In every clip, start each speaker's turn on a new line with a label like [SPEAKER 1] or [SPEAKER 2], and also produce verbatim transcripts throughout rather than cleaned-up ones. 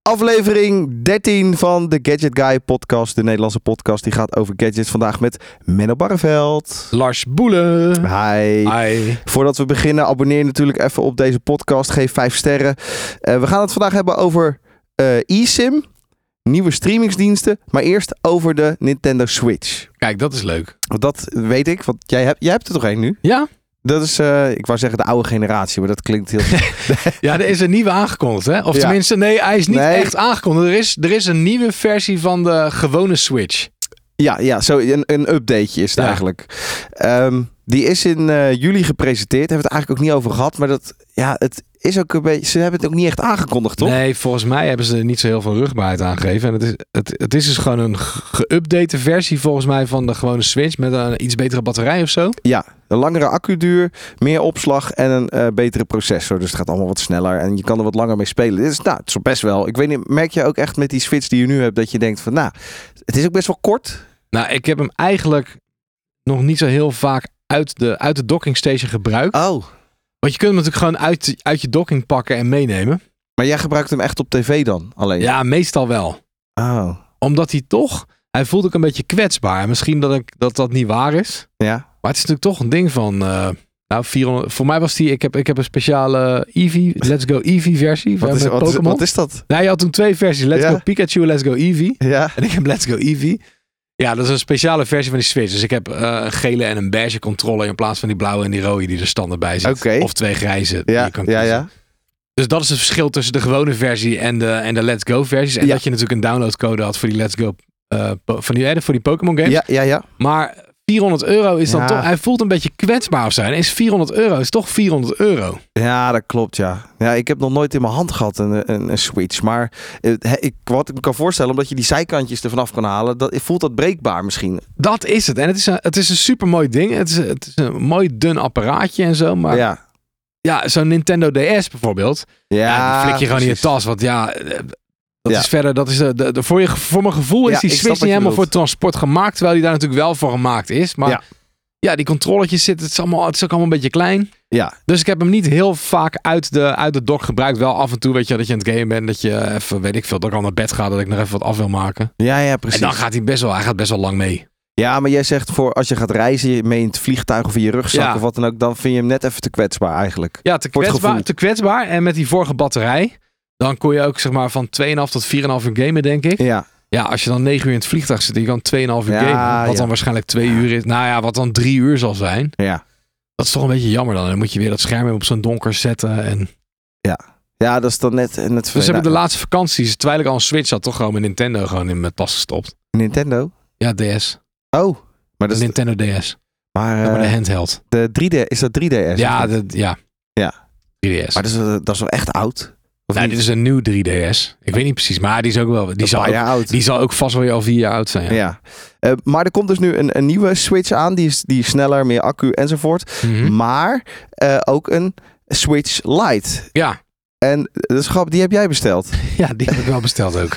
[SPEAKER 1] Aflevering dertien van de Gadget Guy podcast, de Nederlandse podcast die gaat over gadgets. Vandaag met Menno Barreveld.
[SPEAKER 2] Lars Boelen.
[SPEAKER 1] Hi.
[SPEAKER 2] Hi.
[SPEAKER 1] Voordat we beginnen, abonneer natuurlijk even op deze podcast. Geef vijf sterren. Uh, we gaan het vandaag hebben over uh, eSIM, nieuwe streamingsdiensten, maar eerst over de Nintendo Switch.
[SPEAKER 2] Kijk, dat is leuk.
[SPEAKER 1] Dat weet ik, want jij hebt, jij hebt er toch één nu?
[SPEAKER 2] Ja.
[SPEAKER 1] Dat is, uh, ik wou zeggen de oude generatie, maar dat klinkt heel...
[SPEAKER 2] Ja, er is een nieuwe aangekondigd, hè? Of ja. tenminste, nee, hij is niet nee. echt aangekondigd. Er is, er is een nieuwe versie van de gewone Switch.
[SPEAKER 1] Ja, ja zo een, een updateje is het ja. eigenlijk. Um, die is in uh, juli gepresenteerd. Daar hebben we het eigenlijk ook niet over gehad. Maar dat, ja, het is ook een beetje... Ze hebben het ook niet echt aangekondigd, toch?
[SPEAKER 2] Nee, volgens mij hebben ze er niet zo heel veel rugbaarheid aangegeven. En het is, het, het is dus gewoon een geüpdate versie volgens mij van de gewone Switch. Met een iets betere batterij of zo.
[SPEAKER 1] Ja, een langere accuduur, meer opslag en een uh, betere processor. Dus het gaat allemaal wat sneller en je kan er wat langer mee spelen. Dit is, nou, het is best wel... Ik weet niet, merk je ook echt met die Switch die je nu hebt dat je denkt van, nou, het is ook best wel kort.
[SPEAKER 2] Nou, ik heb hem eigenlijk nog niet zo heel vaak uit de, uit de docking station gebruikt.
[SPEAKER 1] Oh.
[SPEAKER 2] Want je kunt hem natuurlijk gewoon uit, uit je docking pakken en meenemen. Maar
[SPEAKER 1] jij gebruikt hem echt op tv dan alleen?
[SPEAKER 2] Ja, meestal wel.
[SPEAKER 1] Oh.
[SPEAKER 2] Omdat hij toch... Hij voelt ook een beetje kwetsbaar. Misschien dat ik, dat, dat niet waar is.
[SPEAKER 1] Ja.
[SPEAKER 2] Maar het is natuurlijk toch een ding van... Uh, nou, vierhonderd, voor mij was die... Ik heb, ik heb een speciale Eevee, Let's Go Eevee versie.
[SPEAKER 1] Wat is, wat, is, wat is dat?
[SPEAKER 2] Nou, je had toen twee versies. Let's
[SPEAKER 1] ja.
[SPEAKER 2] Go Pikachu, Let's Go Eevee.
[SPEAKER 1] Ja.
[SPEAKER 2] En ik heb Let's Go Eevee. Ja, dat is een speciale versie van die Switch. Dus ik heb uh, een gele en een beige controller in plaats van die blauwe en die rode die er standaard bij zit.
[SPEAKER 1] Okay.
[SPEAKER 2] Of twee grijze
[SPEAKER 1] ja.
[SPEAKER 2] die je kan kiezen.
[SPEAKER 1] Ja, ja.
[SPEAKER 2] Dus dat is het verschil tussen de gewone versie en de, en de Let's Go versies. En
[SPEAKER 1] ja.
[SPEAKER 2] dat je natuurlijk een downloadcode had voor die Let's Go, uh, van die, voor die Pokémon games.
[SPEAKER 1] Ja, ja, ja.
[SPEAKER 2] Maar vierhonderd euro is dan
[SPEAKER 1] ja.
[SPEAKER 2] toch... Hij voelt een beetje kwetsbaar of zo. En is vierhonderd euro is toch vierhonderd euro.
[SPEAKER 1] Ja, dat klopt, ja. Ja, ik heb nog nooit in mijn hand gehad een, een, een Switch. Maar ik, wat ik me kan voorstellen, omdat je die zijkantjes er vanaf kan halen, dat, voelt dat breekbaar misschien.
[SPEAKER 2] Dat is het. En het is een, het is een super mooi ding. Het is, het is een mooi dun apparaatje en zo. Maar
[SPEAKER 1] ja,
[SPEAKER 2] ja zo'n Nintendo D S bijvoorbeeld.
[SPEAKER 1] Ja,
[SPEAKER 2] ja die flik je gewoon in je tas. Want ja... Dat
[SPEAKER 1] ja.
[SPEAKER 2] is verder, dat is de, de, de, voor, je, voor mijn gevoel is
[SPEAKER 1] ja,
[SPEAKER 2] die Switch niet helemaal voor transport gemaakt. Terwijl die daar natuurlijk wel voor gemaakt is. Maar ja, ja die controlletjes zitten, het is, allemaal, het is ook allemaal een beetje klein.
[SPEAKER 1] Ja.
[SPEAKER 2] Dus ik heb hem niet heel vaak uit de, uit de dock gebruikt. Wel af en toe, weet je, dat je aan het gamen bent. Dat je even, weet ik veel, dat ik al naar bed ga. Dat ik nog even wat af wil maken.
[SPEAKER 1] Ja, ja, precies.
[SPEAKER 2] En dan gaat hij best wel, hij gaat best wel lang mee.
[SPEAKER 1] Ja, maar jij zegt voor als je gaat reizen, mee in het vliegtuig of in je rugzak ja. of wat dan ook. Dan vind je hem net even te kwetsbaar eigenlijk.
[SPEAKER 2] Ja, te kwetsbaar, te kwetsbaar. En met die vorige batterij... Dan kon je ook zeg maar van twee komma vijf tot vier komma vijf uur gamen, denk ik.
[SPEAKER 1] Ja.
[SPEAKER 2] Ja, als je dan negen uur in het vliegtuig zit, je kan twee komma vijf uur
[SPEAKER 1] ja,
[SPEAKER 2] gamen. Wat
[SPEAKER 1] ja.
[SPEAKER 2] dan waarschijnlijk twee ja. uur is. Nou ja, wat dan drie uur zal zijn.
[SPEAKER 1] Ja.
[SPEAKER 2] Dat is toch een beetje jammer dan. Dan moet je weer dat scherm op zo'n donker zetten. En...
[SPEAKER 1] Ja. Ja, dat is dan net... net
[SPEAKER 2] dus hebben de laatste vakanties, terwijl ik al een Switch had, toch gewoon mijn Nintendo gewoon in mijn tas gestopt.
[SPEAKER 1] Nintendo?
[SPEAKER 2] Ja, D S.
[SPEAKER 1] Oh. Maar dat
[SPEAKER 2] de
[SPEAKER 1] is
[SPEAKER 2] Nintendo D S.
[SPEAKER 1] Maar, uh,
[SPEAKER 2] ja, maar de handheld.
[SPEAKER 1] De drie D, is dat drie D S?
[SPEAKER 2] Ja, de, ja.
[SPEAKER 1] Ja.
[SPEAKER 2] drie D S.
[SPEAKER 1] Maar dat is, dat is wel echt oud?
[SPEAKER 2] Nou, dit is een nieuw drie D S. Ik weet niet precies, maar die is ook wel. Die, zal ook,
[SPEAKER 1] oud.
[SPEAKER 2] die zal ook vast wel al vier jaar oud zijn. Ja.
[SPEAKER 1] ja. Uh, maar er komt dus nu een, een nieuwe Switch aan. Die is, die is sneller, meer accu enzovoort.
[SPEAKER 2] Mm-hmm.
[SPEAKER 1] Maar uh, ook een Switch Lite.
[SPEAKER 2] Ja.
[SPEAKER 1] En dat is grappig, die heb jij besteld.
[SPEAKER 2] Ja, die heb ik wel besteld ook.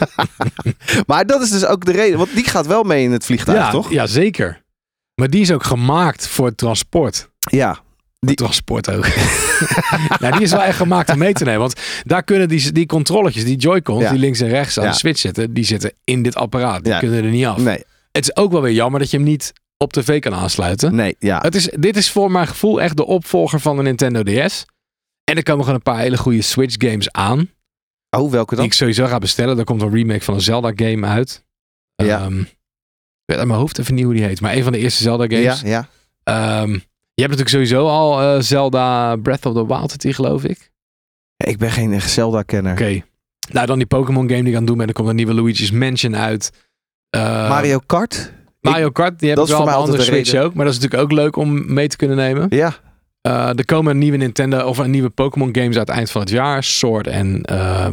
[SPEAKER 1] Maar dat is dus ook de reden. Want die gaat wel mee in het vliegtuig,
[SPEAKER 2] ja,
[SPEAKER 1] toch?
[SPEAKER 2] Ja, zeker. Maar die is ook gemaakt voor het transport.
[SPEAKER 1] Ja.
[SPEAKER 2] Die transport ook. Nou, die is wel echt gemaakt om mee te nemen. Want daar kunnen die, die controlletjes, die Joy-Cons, ja. die links en rechts aan ja. de Switch zitten, die zitten in dit apparaat. Die ja. kunnen er niet af.
[SPEAKER 1] Nee.
[SPEAKER 2] Het is ook wel weer jammer dat je hem niet op tv kan aansluiten.
[SPEAKER 1] Nee, ja.
[SPEAKER 2] Het is, dit is voor mijn gevoel echt de opvolger van de Nintendo D S. En er komen gewoon een paar hele goede Switch games aan.
[SPEAKER 1] Oh, welke dan?
[SPEAKER 2] Die ik sowieso ga bestellen. Er komt een remake van een Zelda game uit.
[SPEAKER 1] Ja.
[SPEAKER 2] Um, ik weet uit mijn hoofd even niet hoe die heet. Maar een van de eerste Zelda games.
[SPEAKER 1] Ja,
[SPEAKER 2] ja. Um, Je hebt natuurlijk sowieso al uh, Zelda Breath of the Wild, die geloof ik.
[SPEAKER 1] Ik ben geen Zelda-kenner.
[SPEAKER 2] Oké. Okay. Nou, dan die Pokémon game die ik aan het doen ben. Er komt een nieuwe Luigi's Mansion uit.
[SPEAKER 1] Uh, Mario Kart?
[SPEAKER 2] Mario Kart, die heb ik wel op een andere Switch reden. ook. Maar dat is natuurlijk ook leuk om mee te kunnen nemen.
[SPEAKER 1] Ja.
[SPEAKER 2] Uh, er komen een nieuwe Nintendo of een nieuwe Pokémon games uit het eind van het jaar. Sword en uh,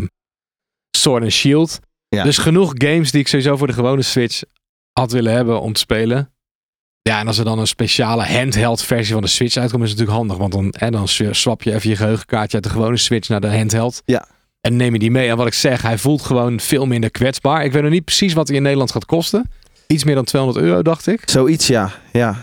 [SPEAKER 2] Sword and Shield. Ja. Dus genoeg games die ik sowieso voor de gewone Switch had willen hebben om te spelen. Ja, en als er dan een speciale handheld versie van de Switch uitkomt, is het natuurlijk handig. Want dan, hè, dan swap je even je geheugenkaartje uit de gewone Switch naar de handheld.
[SPEAKER 1] Ja.
[SPEAKER 2] En neem je die mee. En wat ik zeg, hij voelt gewoon veel minder kwetsbaar. Ik weet nog niet precies wat hij in Nederland gaat kosten. Iets meer dan tweehonderd euro, dacht ik.
[SPEAKER 1] Zoiets, ja. ja.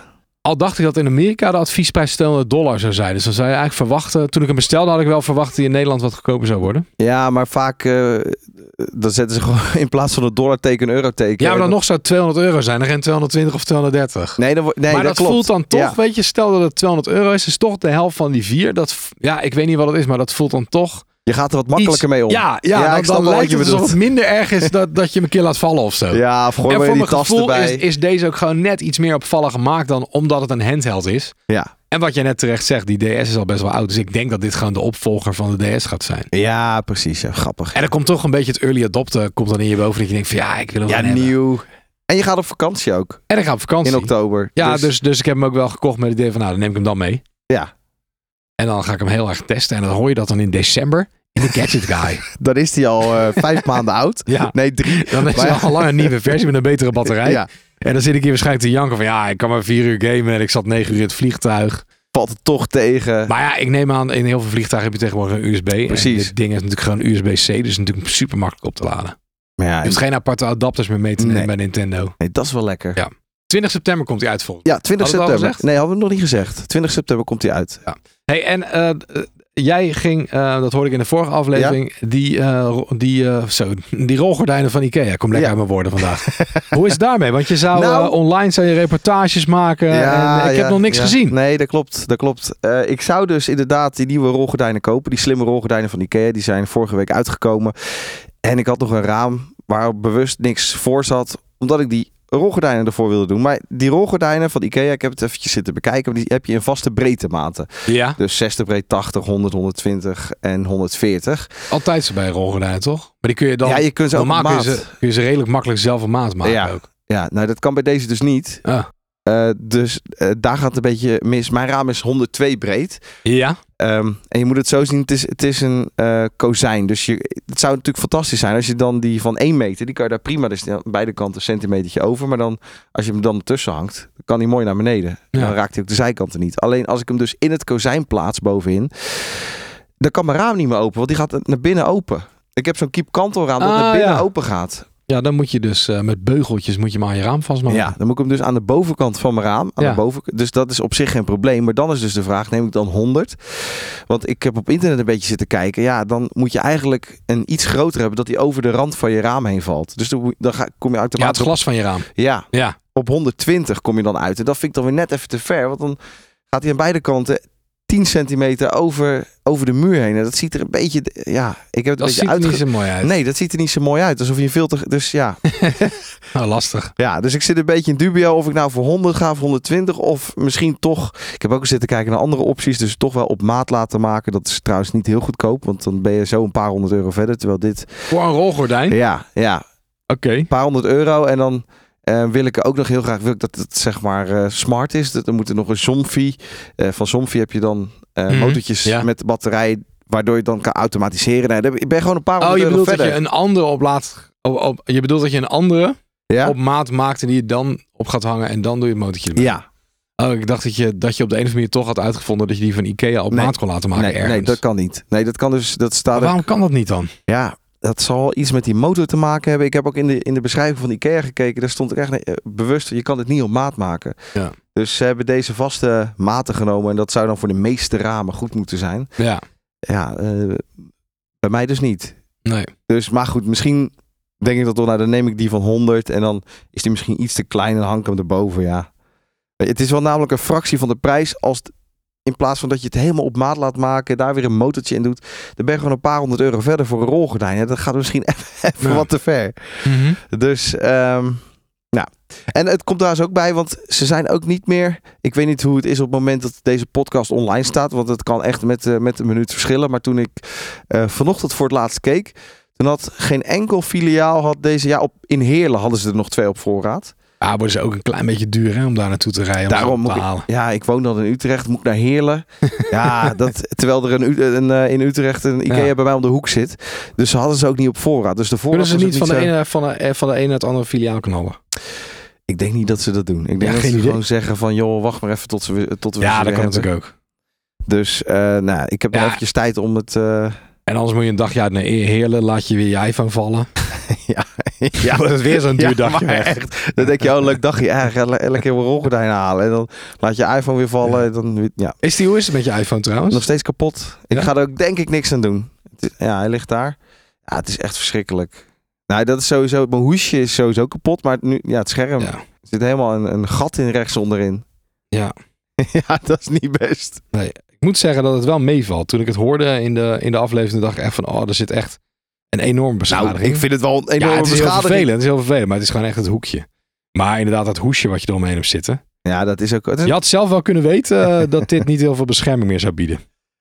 [SPEAKER 2] Al dacht ik dat in Amerika de adviesprijs tweehonderd dollar zou zijn. Dus dan zou je eigenlijk verwachten... Toen ik hem bestelde had ik wel verwacht dat hij in Nederland wat goedkoper zou worden.
[SPEAKER 1] Ja, maar vaak... Uh, dan zetten ze gewoon in plaats van een dollarteken een euroteken.
[SPEAKER 2] Ja, maar dan nog zou het tweehonderd euro zijn. Dan geen tweehonderdtwintig of tweehonderddertig.
[SPEAKER 1] Nee, dan, nee
[SPEAKER 2] maar
[SPEAKER 1] dat,
[SPEAKER 2] dat
[SPEAKER 1] klopt.
[SPEAKER 2] voelt dan toch,
[SPEAKER 1] ja.
[SPEAKER 2] weet je... Stel dat het tweehonderd euro is, is toch de helft van die vier. Dat, ja, ik weet niet wat het is, maar dat voelt dan toch...
[SPEAKER 1] Je gaat er wat makkelijker
[SPEAKER 2] iets,
[SPEAKER 1] mee om.
[SPEAKER 2] Ja, ja, ja dan, dan lijkt het alsof het minder erg is dat, dat je hem een keer laat vallen of zo.
[SPEAKER 1] Ja, of gooi
[SPEAKER 2] en
[SPEAKER 1] maar
[SPEAKER 2] voor
[SPEAKER 1] die
[SPEAKER 2] mijn
[SPEAKER 1] tas
[SPEAKER 2] gevoel
[SPEAKER 1] erbij.
[SPEAKER 2] is, is deze ook gewoon net iets meer opvallig gemaakt dan omdat het een handheld is.
[SPEAKER 1] Ja.
[SPEAKER 2] En wat jij net terecht zegt, die D S is al best wel oud. Dus ik denk dat dit gewoon de opvolger van de D S gaat zijn.
[SPEAKER 1] Ja, precies. Ja, grappig.
[SPEAKER 2] En er komt toch een beetje het early adopter komt dan in je boven. Dat je denkt van ja, ik wil hem
[SPEAKER 1] ja,
[SPEAKER 2] wel
[SPEAKER 1] nieuw.
[SPEAKER 2] hebben.
[SPEAKER 1] En je gaat op vakantie ook.
[SPEAKER 2] En ik ga op vakantie.
[SPEAKER 1] In oktober.
[SPEAKER 2] Ja,
[SPEAKER 1] dus...
[SPEAKER 2] Dus, dus ik heb hem ook wel gekocht met het idee van nou, dan neem ik hem dan mee.
[SPEAKER 1] Ja.
[SPEAKER 2] En dan ga ik hem heel erg testen. En dan hoor je dat dan in december in de Gadget Guy.
[SPEAKER 1] Dan is hij al uh, vijf maanden oud.
[SPEAKER 2] Ja.
[SPEAKER 1] Nee, drie.
[SPEAKER 2] Dan is
[SPEAKER 1] maar...
[SPEAKER 2] het al lang een nieuwe versie met een betere batterij.
[SPEAKER 1] Ja.
[SPEAKER 2] En dan zit ik hier waarschijnlijk te janken van ja, ik kan maar vier uur gamen en ik zat negen uur in het vliegtuig.
[SPEAKER 1] Valt het toch tegen.
[SPEAKER 2] Maar ja, ik neem aan, in heel veel vliegtuigen heb je tegenwoordig een U S B.
[SPEAKER 1] Precies.
[SPEAKER 2] En dit ding is natuurlijk gewoon U S B C, dus natuurlijk super makkelijk op te laden.
[SPEAKER 1] Maar ja,
[SPEAKER 2] Je hoeft geen aparte adapters meer mee te nemen
[SPEAKER 1] nee.
[SPEAKER 2] bij Nintendo.
[SPEAKER 1] Nee, dat is wel lekker.
[SPEAKER 2] Ja. twintig september komt hij uit volgens
[SPEAKER 1] Ja, twintig
[SPEAKER 2] Hadden we het al
[SPEAKER 1] september. Nee, hadden we nog niet gezegd. twintig september komt hij uit.
[SPEAKER 2] Ja. Hey, en uh, jij ging, uh, dat hoorde ik in de vorige aflevering, ja? die, uh, die, uh, zo, die rolgordijnen van Ikea. Kom lekker ja. uit mijn woorden vandaag. Hoe is het daarmee? Want je zou nou, uh, online zou je reportages maken ja, en ik ja, heb nog niks
[SPEAKER 1] ja.
[SPEAKER 2] gezien.
[SPEAKER 1] Nee, dat klopt. Dat klopt. Uh, ik zou dus inderdaad die nieuwe rolgordijnen kopen. Die slimme rolgordijnen van Ikea. Die zijn vorige week uitgekomen. En ik had nog een raam waar bewust niks voor zat. Omdat ik die rolgordijnen ervoor wilde doen. Maar die rolgordijnen van Ikea, ik heb het eventjes zitten bekijken. Die heb je in vaste breedtematen.
[SPEAKER 2] Ja.
[SPEAKER 1] Dus zestig breed, tachtig, honderd, honderdtwintig en honderdveertig.
[SPEAKER 2] Altijd zo bij rolgordijnen, toch? Maar die kun je dan...
[SPEAKER 1] Ja, je kunt ze ook op maat.
[SPEAKER 2] Kun je, ze, kun je ze redelijk makkelijk zelf op maat maken
[SPEAKER 1] ja.
[SPEAKER 2] ook.
[SPEAKER 1] Ja, nou dat kan bij deze dus niet.
[SPEAKER 2] Ah.
[SPEAKER 1] Uh, dus uh, daar gaat het een beetje mis. Mijn raam is honderdtwee breed.
[SPEAKER 2] Ja.
[SPEAKER 1] Um, en je moet het zo zien, het is, het is een uh, kozijn. Dus je, het zou natuurlijk fantastisch zijn als je dan die van één meter, die kan je daar prima, dus aan beide kanten een centimetertje over. Maar dan, als je hem dan ertussen hangt, dan kan hij mooi naar beneden. Ja. Dan raakt hij ook de zijkanten niet. Alleen als ik hem dus in het kozijn plaats bovenin, dan kan mijn raam niet meer open, want die gaat naar binnen open. Ik heb zo'n keep kantelraam dat ah, naar binnen ja. open gaat.
[SPEAKER 2] Ja, dan moet je dus uh, met beugeltjes moet je maar aan je raam vastmaken.
[SPEAKER 1] Ja, dan moet ik hem dus aan de bovenkant van mijn raam. Aan
[SPEAKER 2] ja.
[SPEAKER 1] de bovenkant, dus dat is op zich geen probleem. Maar dan is dus de vraag, neem ik dan honderd? Want ik heb op internet een beetje zitten kijken. Ja, dan moet je eigenlijk een iets groter hebben dat hij over de rand van je raam heen valt. Dus dan, dan ga, kom je automatisch...
[SPEAKER 2] Ja, het glas op, van je raam.
[SPEAKER 1] Ja,
[SPEAKER 2] ja,
[SPEAKER 1] op honderdtwintig kom je dan uit. En dat vind ik dan weer net even te ver. Want dan gaat hij aan beide kanten tien centimeter over, over de muur heen. En dat ziet er een beetje... Ja, ik heb het
[SPEAKER 2] dat
[SPEAKER 1] een beetje
[SPEAKER 2] ziet
[SPEAKER 1] uitge...
[SPEAKER 2] er niet zo mooi uit.
[SPEAKER 1] Nee, dat ziet er niet zo mooi uit. Alsof je veel te... Dus ja.
[SPEAKER 2] Nou, lastig.
[SPEAKER 1] Ja, dus ik zit een beetje in dubio of ik nou voor honderd ga of honderdtwintig. Of misschien toch... Ik heb ook eens zitten kijken naar andere opties. Dus toch wel op maat laten maken. Dat is trouwens niet heel goedkoop. Want dan ben je zo een paar honderd euro verder. Terwijl dit...
[SPEAKER 2] Voor een rolgordijn?
[SPEAKER 1] Ja, ja.
[SPEAKER 2] Oké. Okay.
[SPEAKER 1] Een paar honderd euro. En dan... Uh, wil ik ook nog heel graag wil ik dat het zeg maar uh, smart is. Dat, dan moet er nog een Somfy. Uh, van Somfy heb je dan uh, mm-hmm. motortjes ja. met batterij, waardoor je dan kan automatiseren. Nee, dan ben je gewoon een paar honderd
[SPEAKER 2] euro verder. Oh, je bedoelt
[SPEAKER 1] verder.
[SPEAKER 2] dat je een andere op laat... Op, op, je bedoelt dat je een andere ja? op maat maakt en die je dan op gaat hangen en dan doe je het motortje erbij.
[SPEAKER 1] Ja.
[SPEAKER 2] Oh, ik dacht dat je, dat je op de een of andere manier toch had uitgevonden dat je die van Ikea op nee. maat kon laten maken
[SPEAKER 1] nee,
[SPEAKER 2] ergens.
[SPEAKER 1] Nee, dat kan niet. Nee, dat kan dus... Dat staat
[SPEAKER 2] maar waarom kan dat niet dan?
[SPEAKER 1] Ja, dat zal iets met die motor te maken hebben. Ik heb ook in de, in de beschrijving van Ikea gekeken. Daar stond ik echt nee, bewust, je kan het niet op maat maken.
[SPEAKER 2] Ja.
[SPEAKER 1] Dus ze hebben deze vaste maten genomen. En dat zou dan voor de meeste ramen goed moeten zijn.
[SPEAKER 2] Ja.
[SPEAKER 1] Ja, uh, bij mij dus niet.
[SPEAKER 2] Nee.
[SPEAKER 1] Dus, maar goed, misschien denk ik dat toch, nou dan neem ik die van honderd. En dan is die misschien iets te klein en dan hang ik hem erboven, ja. Het is wel namelijk een fractie van de prijs als... Het, in plaats van dat je het helemaal op maat laat maken, daar weer een motortje in doet, dan ben je gewoon een paar honderd euro verder voor een rolgordijn. Ja, dat gaat misschien even ja. wat te ver.
[SPEAKER 2] Mm-hmm.
[SPEAKER 1] Dus, um, nou. En het komt daar dus ook bij, want ze zijn ook niet meer... Ik weet niet hoe het is op het moment dat deze podcast online staat, want het kan echt met, uh, met een minuut verschillen. Maar toen ik uh, vanochtend voor het laatst keek, toen had geen enkel filiaal had deze... Ja, op, in Heerlen hadden ze er nog twee op voorraad.
[SPEAKER 2] Ja, worden ze ook een klein beetje duur hè, om daar naartoe te rijden.
[SPEAKER 1] Daarom moet ik, ja, ik woon dan in Utrecht, moet ik naar Heerlen. Ja, dat, terwijl er een, een, een, in Utrecht een Ikea ja. bij mij om de hoek zit. Dus ze hadden ze ook niet op voorraad. Dus de voorraad
[SPEAKER 2] kunnen ze niet,
[SPEAKER 1] niet
[SPEAKER 2] van,
[SPEAKER 1] zo...
[SPEAKER 2] de ene, van, de, van de ene naar het andere filiaal knallen?
[SPEAKER 1] Ik denk niet dat ze dat doen. Ik denk ja, dat ze idee. gewoon zeggen van, joh, wacht maar even tot ze tot we
[SPEAKER 2] Ja, dat kan
[SPEAKER 1] hebben.
[SPEAKER 2] natuurlijk ook.
[SPEAKER 1] Dus, uh, nou, ik heb ja. nog eventjes tijd om het... Uh...
[SPEAKER 2] En anders moet je een dagje uit naar Heerlen, laat je weer je iPhone vallen.
[SPEAKER 1] ja, ja.
[SPEAKER 2] Wordt het weer zo'n duur
[SPEAKER 1] ja,
[SPEAKER 2] dagje
[SPEAKER 1] maar
[SPEAKER 2] weg.
[SPEAKER 1] Echt, dan denk je, oh, leuk dagje. Ja, ga le- lekker een rolgordijn halen. En dan laat je iPhone weer vallen.
[SPEAKER 2] Ja.
[SPEAKER 1] Dan, ja.
[SPEAKER 2] Is die, hoe is het met je iPhone trouwens?
[SPEAKER 1] Nog steeds kapot. Ik
[SPEAKER 2] Ja?
[SPEAKER 1] ga er ook denk ik niks aan doen. Het is- Ja, hij ligt daar. Ja, het is echt verschrikkelijk. Nou, dat is sowieso... Mijn hoesje is sowieso kapot. Maar nu, ja, het scherm...
[SPEAKER 2] Ja.
[SPEAKER 1] Er zit helemaal een, een gat in rechts onderin.
[SPEAKER 2] Ja.
[SPEAKER 1] ja, dat is niet best.
[SPEAKER 2] Nee, ik moet zeggen dat het wel meevalt. Toen ik het hoorde in de, in de aflevering, dacht ik echt van, oh, er zit echt een enorme beschadiging.
[SPEAKER 1] Nou, ik vind het wel een enorme
[SPEAKER 2] ja, het is heel
[SPEAKER 1] beschadiging.
[SPEAKER 2] vervelend. Het is heel vervelend, maar het is gewoon echt het hoekje. Maar inderdaad, dat hoesje wat je eromheen hebt zitten.
[SPEAKER 1] Ja, dat is ook... Het is...
[SPEAKER 2] Je had zelf wel kunnen weten uh, dat dit niet heel veel bescherming meer zou bieden.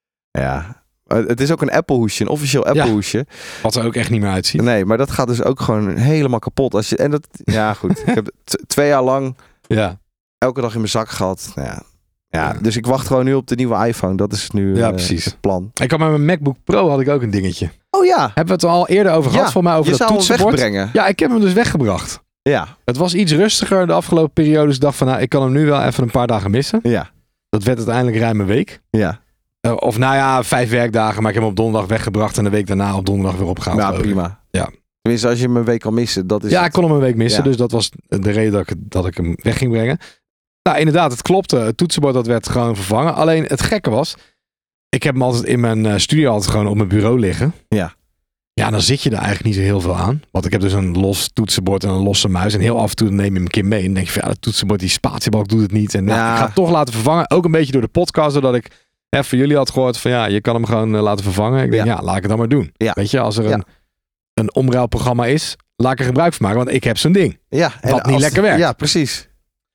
[SPEAKER 1] Ja, het is ook een Apple hoesje, een officieel Apple
[SPEAKER 2] Ja.
[SPEAKER 1] hoesje.
[SPEAKER 2] Wat er ook echt niet meer uitziet.
[SPEAKER 1] Nee, maar dat gaat dus ook gewoon helemaal kapot. Als je, en dat, ja goed, ik heb t- twee jaar lang
[SPEAKER 2] Ja,
[SPEAKER 1] elke dag in mijn zak gehad. Nou ja. Ja,
[SPEAKER 2] Ja.
[SPEAKER 1] dus ik wacht gewoon nu op de nieuwe iPhone. Dat is nu
[SPEAKER 2] Ja,
[SPEAKER 1] uh,
[SPEAKER 2] precies.
[SPEAKER 1] het plan.
[SPEAKER 2] ik had met mijn MacBook Pro had ik ook een dingetje.
[SPEAKER 1] Oh ja,
[SPEAKER 2] Hebben we het er al eerder over gehad?
[SPEAKER 1] Ja,
[SPEAKER 2] Voor mij over
[SPEAKER 1] je
[SPEAKER 2] dat
[SPEAKER 1] zou hem
[SPEAKER 2] toetsenbord.
[SPEAKER 1] wegbrengen.
[SPEAKER 2] Ja, ik heb hem dus weggebracht.
[SPEAKER 1] Ja,
[SPEAKER 2] Het was iets rustiger de afgelopen periode. Dus ik dacht van, nou, ik kan hem nu wel even een paar dagen missen.
[SPEAKER 1] ja,
[SPEAKER 2] Dat werd uiteindelijk ruim een week.
[SPEAKER 1] ja.
[SPEAKER 2] Uh, of nou ja, vijf werkdagen. Maar ik heb hem op donderdag weggebracht. En de week daarna op donderdag weer opgehaald.
[SPEAKER 1] Ja,
[SPEAKER 2] geloof ik.
[SPEAKER 1] prima.
[SPEAKER 2] Ja.
[SPEAKER 1] Tenminste, als je hem een week kan missen, dat is
[SPEAKER 2] Ja,
[SPEAKER 1] het.
[SPEAKER 2] ik kon hem een week missen.
[SPEAKER 1] Ja.
[SPEAKER 2] Dus dat was de reden dat ik, dat ik hem weg ging brengen. Nou, inderdaad, het klopte. Het toetsenbord dat werd gewoon vervangen. Alleen het gekke was, ik heb hem altijd in mijn uh, studio altijd gewoon op mijn bureau liggen.
[SPEAKER 1] Ja.
[SPEAKER 2] Ja, dan zit je er eigenlijk niet zo heel veel aan. Want ik heb dus een los toetsenbord en een losse muis. En heel af en toe neem je hem een keer mee. En dan denk je van, ja, dat toetsenbord, die spatiebalk doet het niet. En nou,
[SPEAKER 1] Ja.
[SPEAKER 2] ik ga het toch laten vervangen. Ook een beetje door de podcast, doordat ik hè, voor jullie had gehoord van, ja, je kan hem gewoon uh, laten vervangen. Ik denk, ja.
[SPEAKER 1] Ja.
[SPEAKER 2] laat ik het dan maar doen.
[SPEAKER 1] Ja.
[SPEAKER 2] Weet je, als er
[SPEAKER 1] Ja.
[SPEAKER 2] een, een omruilprogramma is, laat ik er gebruik van maken. Want ik heb zo'n ding.
[SPEAKER 1] Ja, en
[SPEAKER 2] Wat niet
[SPEAKER 1] als-
[SPEAKER 2] lekker werkt.
[SPEAKER 1] Ja, precies.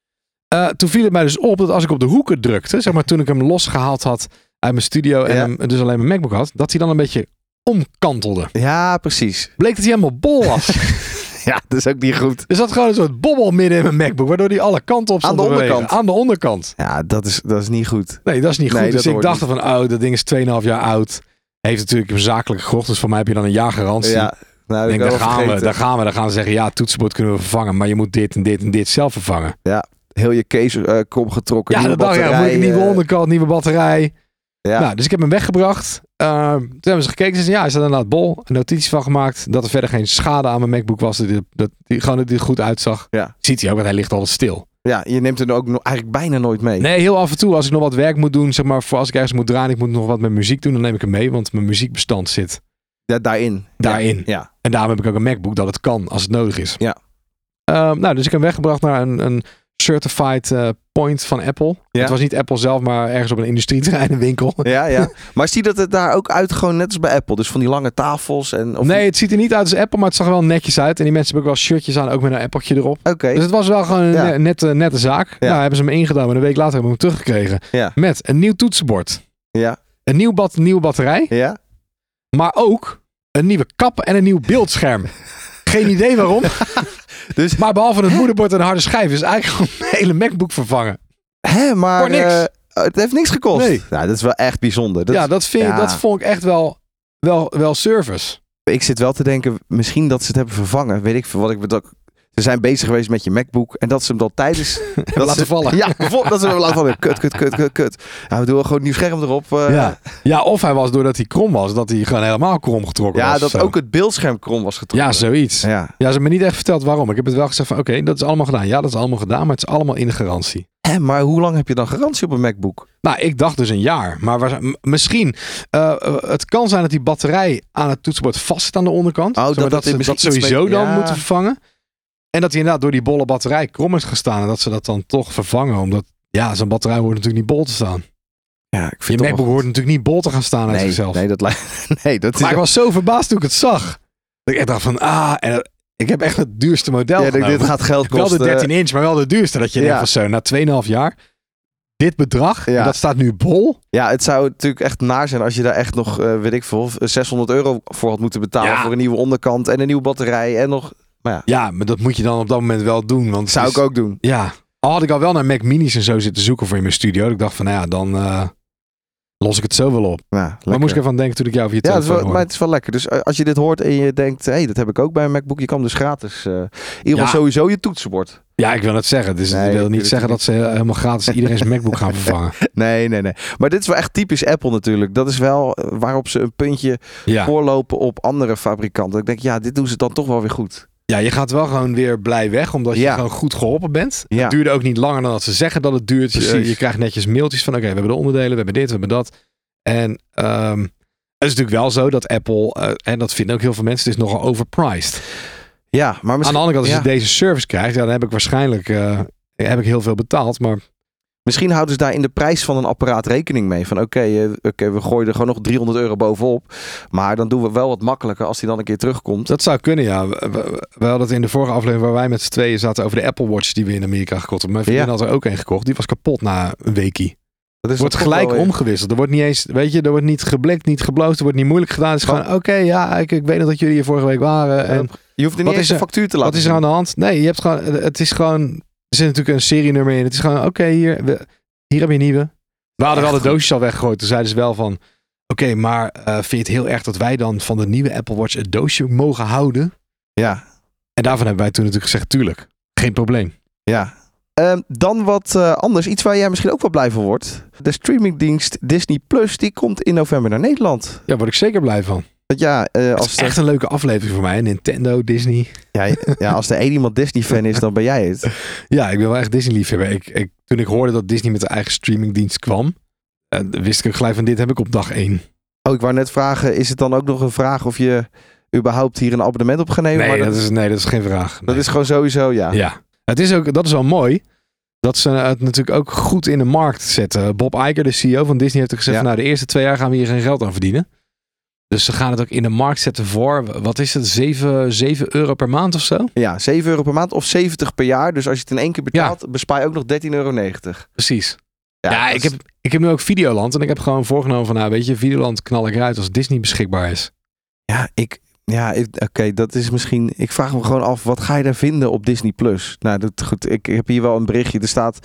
[SPEAKER 2] Uh, toen viel het mij dus op dat als ik op de hoeken drukte, zeg maar toen ik hem losgehaald had uit mijn studio en
[SPEAKER 1] Ja.
[SPEAKER 2] hem dus alleen mijn MacBook had, dat hij dan een beetje omkantelde.
[SPEAKER 1] Ja, precies.
[SPEAKER 2] Bleek dat hij helemaal bol was.
[SPEAKER 1] Ja, dat is ook niet goed.
[SPEAKER 2] Er zat gewoon een soort bobbel midden in mijn MacBook, waardoor hij alle kanten op
[SPEAKER 1] Aan
[SPEAKER 2] stond
[SPEAKER 1] de
[SPEAKER 2] te bewegen.
[SPEAKER 1] onderkant.
[SPEAKER 2] Aan de onderkant.
[SPEAKER 1] Ja, dat is, dat is niet goed.
[SPEAKER 2] Nee, dat is niet goed.
[SPEAKER 1] Nee,
[SPEAKER 2] dus
[SPEAKER 1] dat
[SPEAKER 2] ik
[SPEAKER 1] hoort
[SPEAKER 2] dacht van, oh, dat ding is twee komma vijf jaar oud. Heeft natuurlijk een zakelijke gekocht, dus voor mij heb je dan een jaar garantie.
[SPEAKER 1] Ja, nou,
[SPEAKER 2] Ik
[SPEAKER 1] ik
[SPEAKER 2] denk,
[SPEAKER 1] ben
[SPEAKER 2] daar gaan, we,
[SPEAKER 1] vergeten.
[SPEAKER 2] daar gaan we. Dan gaan ze zeggen, ja, toetsenbord kunnen we vervangen, maar je moet dit en dit en dit zelf vervangen.
[SPEAKER 1] Heel je case uh, kom getrokken.
[SPEAKER 2] Ja,
[SPEAKER 1] nieuwe
[SPEAKER 2] dat dacht ik, ja,
[SPEAKER 1] batterij,
[SPEAKER 2] moet ik een nieuwe
[SPEAKER 1] uh,
[SPEAKER 2] onderkant, nieuwe batterij.
[SPEAKER 1] Ja.
[SPEAKER 2] Nou, dus ik heb hem weggebracht. Uh, toen hebben ze gekeken. Ze zeiden, ja, hij staat inderdaad bol. Een notitie van gemaakt. Dat er verder geen schade aan mijn MacBook was. Dat die, dat die, gewoon dat hij er goed uitzag.
[SPEAKER 1] Ja.
[SPEAKER 2] Ziet hij ook, want hij ligt altijd stil.
[SPEAKER 1] Ja, je neemt er ook nog eigenlijk bijna nooit mee.
[SPEAKER 2] Nee, heel af en toe als ik nog wat werk moet doen. Zeg maar, voor als ik ergens moet draaien. Ik moet nog wat met muziek doen. Dan neem ik hem mee. Want mijn muziekbestand zit
[SPEAKER 1] Ja, daarin.
[SPEAKER 2] daarin.
[SPEAKER 1] Ja.
[SPEAKER 2] En daarom heb ik ook een MacBook dat het kan als het nodig is.
[SPEAKER 1] Ja.
[SPEAKER 2] Uh, nou, dus ik heb hem weggebracht naar een, een certified uh, point van Apple.
[SPEAKER 1] Ja.
[SPEAKER 2] Het was niet Apple zelf, maar ergens op een industrieterrein, een winkel.
[SPEAKER 1] Ja, ja. Maar ziet dat het daar ook uit gewoon net als bij Apple? Dus van die lange tafels en... Of
[SPEAKER 2] Nee, het ziet er niet uit als Apple, maar het zag er wel netjes uit. En die mensen hebben ook wel shirtjes aan, ook met een Appeltje erop.
[SPEAKER 1] Oké.
[SPEAKER 2] Dus het was wel gewoon een
[SPEAKER 1] Ja.
[SPEAKER 2] ne- nette, nette zaak.
[SPEAKER 1] Ja.
[SPEAKER 2] Nou, hebben ze hem ingedaan, maar een week later hebben we hem teruggekregen.
[SPEAKER 1] Ja.
[SPEAKER 2] Met een nieuw toetsenbord,
[SPEAKER 1] Ja.
[SPEAKER 2] een nieuw bat, nieuwe batterij,
[SPEAKER 1] Ja.
[SPEAKER 2] maar ook een nieuwe kap en een nieuw beeldscherm. Geen idee waarom.
[SPEAKER 1] Dus...
[SPEAKER 2] Maar behalve het moederbord en een harde schijf is eigenlijk gewoon een hele MacBook vervangen.
[SPEAKER 1] Hè, maar...
[SPEAKER 2] Voor niks.
[SPEAKER 1] uh, het heeft niks gekost.
[SPEAKER 2] Nee.
[SPEAKER 1] Nou, dat is wel echt bijzonder. Dat
[SPEAKER 2] ja,
[SPEAKER 1] is-
[SPEAKER 2] dat, vind,
[SPEAKER 1] ja.
[SPEAKER 2] dat vond ik echt wel, wel, wel service.
[SPEAKER 1] Ik zit wel te denken, misschien dat ze het hebben vervangen. Weet ik veel wat ik bedoel. Ze zijn bezig geweest met je MacBook. En dat ze hem dan tijdens... dat
[SPEAKER 2] laten
[SPEAKER 1] ze,
[SPEAKER 2] vallen.
[SPEAKER 1] Ja, bijvoorbeeld dat ze hem laten vallen. Kut, kut, kut, kut, kut. Ja, we doen gewoon een nieuw scherm erop. uh,
[SPEAKER 2] Ja. ja, of hij was doordat hij krom was, dat hij gewoon helemaal krom getrokken
[SPEAKER 1] Ja,
[SPEAKER 2] was.
[SPEAKER 1] dat
[SPEAKER 2] of zo.
[SPEAKER 1] ook het beeldscherm krom was getrokken.
[SPEAKER 2] Ja, zoiets.
[SPEAKER 1] Ja.
[SPEAKER 2] Ja, ze hebben me niet echt verteld waarom. Ik heb het wel gezegd van, oké, dat is allemaal gedaan. Ja, dat is allemaal gedaan, maar het is allemaal in de garantie.
[SPEAKER 1] Hè, maar hoe lang heb je dan garantie op een MacBook?
[SPEAKER 2] Nou, ik dacht dus een jaar. Maar waar, m- misschien, uh, uh, het kan zijn dat die batterij aan het toetsenbord vast zit aan de onderkant.
[SPEAKER 1] Oh,
[SPEAKER 2] Zeg maar
[SPEAKER 1] dat
[SPEAKER 2] dat,
[SPEAKER 1] het
[SPEAKER 2] ze
[SPEAKER 1] misschien
[SPEAKER 2] dat
[SPEAKER 1] iets
[SPEAKER 2] sowieso
[SPEAKER 1] mee-
[SPEAKER 2] dan
[SPEAKER 1] ja.
[SPEAKER 2] moeten vervangen. En dat hij inderdaad door die bolle batterij krom is gestaan. En dat ze dat dan toch vervangen. Omdat, ja, zo'n batterij hoort natuurlijk niet bol te staan.
[SPEAKER 1] Ja, ik
[SPEAKER 2] Je
[SPEAKER 1] vind het
[SPEAKER 2] MacBook hoort natuurlijk niet bol te gaan staan uit
[SPEAKER 1] nee,
[SPEAKER 2] zichzelf.
[SPEAKER 1] nee, dat lijkt... Nee, dat is...
[SPEAKER 2] Maar ik was zo verbaasd toen ik het zag. Dat ik echt dacht van, ah, en, uh, ik heb echt het duurste model
[SPEAKER 1] ja, dit,
[SPEAKER 2] genomen.
[SPEAKER 1] dit gaat geld
[SPEAKER 2] Wel
[SPEAKER 1] kosten.
[SPEAKER 2] de dertien inch, maar wel de duurste. Dat je
[SPEAKER 1] Ja.
[SPEAKER 2] denkt van zo, na twee komma vijf jaar, dit bedrag,
[SPEAKER 1] Ja.
[SPEAKER 2] dat staat nu bol.
[SPEAKER 1] Ja, het zou natuurlijk echt naar zijn als je daar echt nog, uh, weet ik veel, zeshonderd euro voor had moeten betalen.
[SPEAKER 2] Ja.
[SPEAKER 1] Voor een nieuwe onderkant en een nieuwe batterij en nog... Maar ja,
[SPEAKER 2] Ja, maar dat moet je dan op dat moment wel doen. Want
[SPEAKER 1] zou
[SPEAKER 2] het
[SPEAKER 1] ik
[SPEAKER 2] is-
[SPEAKER 1] ook doen.
[SPEAKER 2] Ja, al had ik al wel naar Mac Minis en zo zitten zoeken voor in mijn studio. Dat ik dacht van, nou ja, dan, uh, los ik het zo wel op.
[SPEAKER 1] Nou,
[SPEAKER 2] maar moest ik ervan denken toen ik jou over je
[SPEAKER 1] ja,
[SPEAKER 2] telefoon
[SPEAKER 1] het is wel, maar het is wel lekker. Dus als je dit hoort en je denkt, hé, hey, dat heb ik ook bij een MacBook. Je kan dus gratis, uh, in ieder geval ja. sowieso je toetsenbord.
[SPEAKER 2] Ja, ik wil het zeggen. Dus nee, ik wil niet zeggen dat ze helemaal gratis iedereen zijn MacBook gaan vervangen.
[SPEAKER 1] Nee, nee, nee. Maar dit is wel echt typisch Apple natuurlijk. Dat is wel waarop ze een puntje ja. voorlopen op andere fabrikanten. Ik denk, ja, dit doen ze dan toch wel weer goed.
[SPEAKER 2] Ja, je gaat wel gewoon weer blij weg, omdat je ja. gewoon goed geholpen bent. Ja. Het duurde ook niet langer dan dat ze zeggen dat het duurt. Je, je krijgt netjes mailtjes van, oké, okay, we hebben de onderdelen, we hebben dit, we hebben dat. En um, het is natuurlijk wel zo dat Apple, uh, en dat vinden ook heel veel mensen, het is nogal overpriced.
[SPEAKER 1] Ja, maar misschien,
[SPEAKER 2] aan de andere kant, als
[SPEAKER 1] ja.
[SPEAKER 2] je deze service krijgt, ja, dan heb ik waarschijnlijk uh, heb ik heel veel betaald, maar...
[SPEAKER 1] Misschien houden ze daar in de prijs van een apparaat rekening mee. Van oké, okay, uh, okay, we gooien er gewoon nog driehonderd euro bovenop. Maar dan doen we wel wat makkelijker als die dan een keer terugkomt.
[SPEAKER 2] Dat zou kunnen, ja. We, we, we hadden het in de vorige aflevering waar wij met z'n tweeën zaten over de Apple Watch die we in Amerika gekocht hebben. Mijn vriendin ja. had er ook een gekocht. Die was kapot na een weekie. Dat is wordt gelijk wel, omgewisseld. Er wordt niet eens, weet je, er wordt niet geblikt, niet gebloosd. Er wordt niet moeilijk gedaan. Het is gewoon, oké, okay, ja, ik, ik weet nog dat jullie hier vorige week waren. En
[SPEAKER 1] je hoeft er niet eens een factuur te laten
[SPEAKER 2] Wat is er aan de hand? Nee, je hebt gewoon, het is gewoon, er zit natuurlijk een serienummer in. Het is gewoon, oké, okay, hier, we, hier heb je een nieuwe. We hadden wel de doosjes al weggegooid. Toen zeiden ze wel van, oké, okay, maar uh, vind je het heel erg dat wij dan van de nieuwe Apple Watch het doosje mogen houden?
[SPEAKER 1] Ja.
[SPEAKER 2] En daarvan hebben wij toen natuurlijk gezegd, tuurlijk, geen probleem.
[SPEAKER 1] Ja. Uh, dan wat uh, anders. Iets waar jij misschien ook wel blij van wordt. De streamingdienst Disney Plus, die komt in november naar Nederland.
[SPEAKER 2] Ja, daar word ik zeker blij van.
[SPEAKER 1] Want ja, uh, als
[SPEAKER 2] het is echt een leuke aflevering voor mij. Nintendo, Disney.
[SPEAKER 1] Ja, ja, als er één iemand Disney-fan is, dan ben jij het.
[SPEAKER 2] Ja, ik ben wel echt Disney-liefhebber. Ik, ik, toen ik hoorde dat Disney met de eigen streamingdienst kwam, uh, wist ik ook gelijk van dit heb ik op dag één.
[SPEAKER 1] Oh, ik wou net vragen, is het dan ook nog een vraag of je überhaupt hier een abonnement op gaat nemen?
[SPEAKER 2] Nee,
[SPEAKER 1] maar dat,
[SPEAKER 2] dat is, nee dat is geen vraag. Nee.
[SPEAKER 1] Dat is gewoon sowieso, ja.
[SPEAKER 2] Ja. Het is ook, dat is wel mooi. Dat ze het natuurlijk ook goed in de markt zetten. Bob Iger, de C E O van Disney, heeft ook gezegd, ja. nou, de eerste twee jaar gaan we hier geen geld aan verdienen. Dus ze gaan het ook in de markt zetten voor, wat is het, zeven euro per maand of zo?
[SPEAKER 1] Ja, zeven euro per maand of zeventig per jaar. Dus als je het in één keer betaalt, ja. bespaar je ook nog dertien euro negentig.
[SPEAKER 2] Precies. Ja, ja ik, is... heb, ik heb nu ook Videoland en ik heb gewoon voorgenomen van, nou weet je, Videoland knal ik eruit als Disney beschikbaar is.
[SPEAKER 1] Ja, ik... Ja, oké, okay, dat is misschien... Ik vraag me gewoon af, wat ga je daar vinden op Disney Plus? Nou, dat, goed, ik, ik heb hier wel een berichtje. Er staat,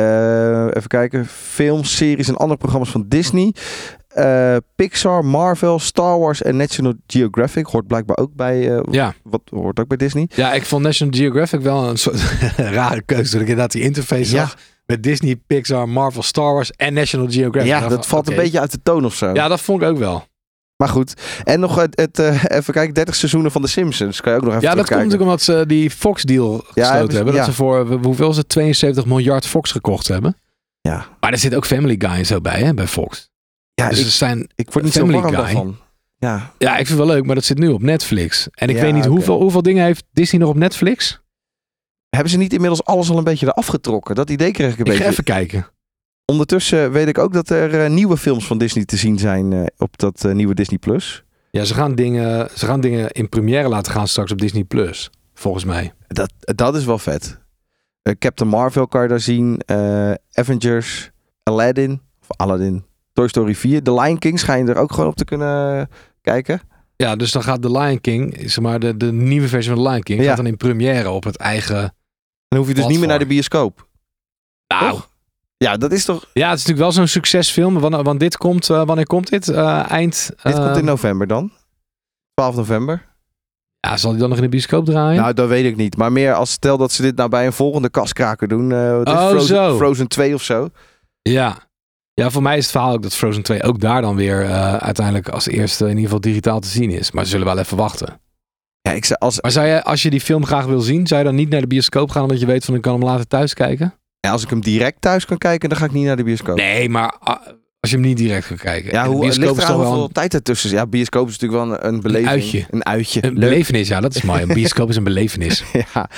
[SPEAKER 1] uh, even kijken, films, series en andere programma's van Disney. Uh, Pixar, Marvel, Star Wars en National Geographic. Hoort blijkbaar ook bij... Uh,
[SPEAKER 2] ja.
[SPEAKER 1] Wat hoort ook bij Disney.
[SPEAKER 2] Ja, ik vond National Geographic wel een soort rare keuze. Toen ik inderdaad die interface
[SPEAKER 1] ja.
[SPEAKER 2] zag. Met Disney, Pixar, Marvel, Star Wars en National Geographic.
[SPEAKER 1] Ja, dat van, valt okay. een beetje uit de toon of zo.
[SPEAKER 2] Ja, dat vond ik ook wel.
[SPEAKER 1] Maar goed, en nog het, het uh, even kijken, dertig seizoenen van The Simpsons. Kan je ook nog even
[SPEAKER 2] Ja, dat komt natuurlijk omdat ze die Fox-deal gesloten ja, hebben. Ja. Dat ze voor, hoeveel is het, tweeënzeventig miljard Fox gekocht hebben.
[SPEAKER 1] Ja.
[SPEAKER 2] Maar er zit ook Family Guy en zo bij, hè, bij Fox.
[SPEAKER 1] Ja,
[SPEAKER 2] dus
[SPEAKER 1] ik,
[SPEAKER 2] er zijn
[SPEAKER 1] ik word niet zo warm daarvan. Ja.
[SPEAKER 2] ja, ik vind het wel leuk, maar dat zit nu op Netflix. En ik ja, weet niet, okay. hoeveel, hoeveel dingen heeft Disney nog op Netflix?
[SPEAKER 1] Hebben ze niet inmiddels alles al een beetje eraf getrokken? Dat idee kreeg ik een
[SPEAKER 2] ik
[SPEAKER 1] beetje.
[SPEAKER 2] Ga even kijken.
[SPEAKER 1] Ondertussen weet ik ook dat er uh, nieuwe films van Disney te zien zijn uh, op dat uh, nieuwe Disney Plus.
[SPEAKER 2] Ja, ze gaan, dingen, ze gaan dingen in première laten gaan straks op Disney Plus, volgens mij.
[SPEAKER 1] Dat, dat is wel vet. Uh, Captain Marvel kan je daar zien. Uh, Avengers, Aladdin, of Aladdin, Toy Story vier. The Lion King schijn je er ook gewoon op te kunnen uh, kijken.
[SPEAKER 2] Ja, dus dan gaat The Lion King, zeg maar de, de nieuwe versie van The Lion King, ja. gaat dan in première op het eigen
[SPEAKER 1] Dan hoef je dus platform. niet meer naar de bioscoop.
[SPEAKER 2] Nou...
[SPEAKER 1] Toch? Ja, dat is toch...
[SPEAKER 2] Ja, het is natuurlijk wel zo'n succesfilm. Want, want dit komt... Uh, wanneer komt dit? Uh, eind... Uh...
[SPEAKER 1] Dit komt in november dan. twaalf november.
[SPEAKER 2] Ja, zal die dan nog in de bioscoop draaien?
[SPEAKER 1] Nou, dat weet ik niet. Maar meer als stel dat ze dit nou bij een volgende kaskraker doen. Uh,
[SPEAKER 2] oh,
[SPEAKER 1] Frozen,
[SPEAKER 2] zo.
[SPEAKER 1] Frozen twee of zo.
[SPEAKER 2] Ja. Ja, voor mij is het verhaal ook dat Frozen twee ook daar dan weer uh, uiteindelijk als eerste in ieder geval digitaal te zien is. Maar ze zullen wel even wachten.
[SPEAKER 1] Ja, ik zou als...
[SPEAKER 2] Maar zou je, als je die film graag wil zien, zou je dan niet naar de bioscoop gaan omdat je weet van ik kan hem later thuis kijken?
[SPEAKER 1] Ja, als ik hem direct thuis kan kijken, dan ga ik niet naar de bioscoop.
[SPEAKER 2] Nee, maar uh, als je hem niet direct kan kijken.
[SPEAKER 1] Ja, hoe ligt er aan hoeveel een... tijd ertussen? Ja, bioscoop is natuurlijk wel een, een beleving.
[SPEAKER 2] Een uitje.
[SPEAKER 1] Een uitje.
[SPEAKER 2] Een Leuk. belevenis, ja, dat is mooi. Een bioscoop is een belevenis.
[SPEAKER 1] ja,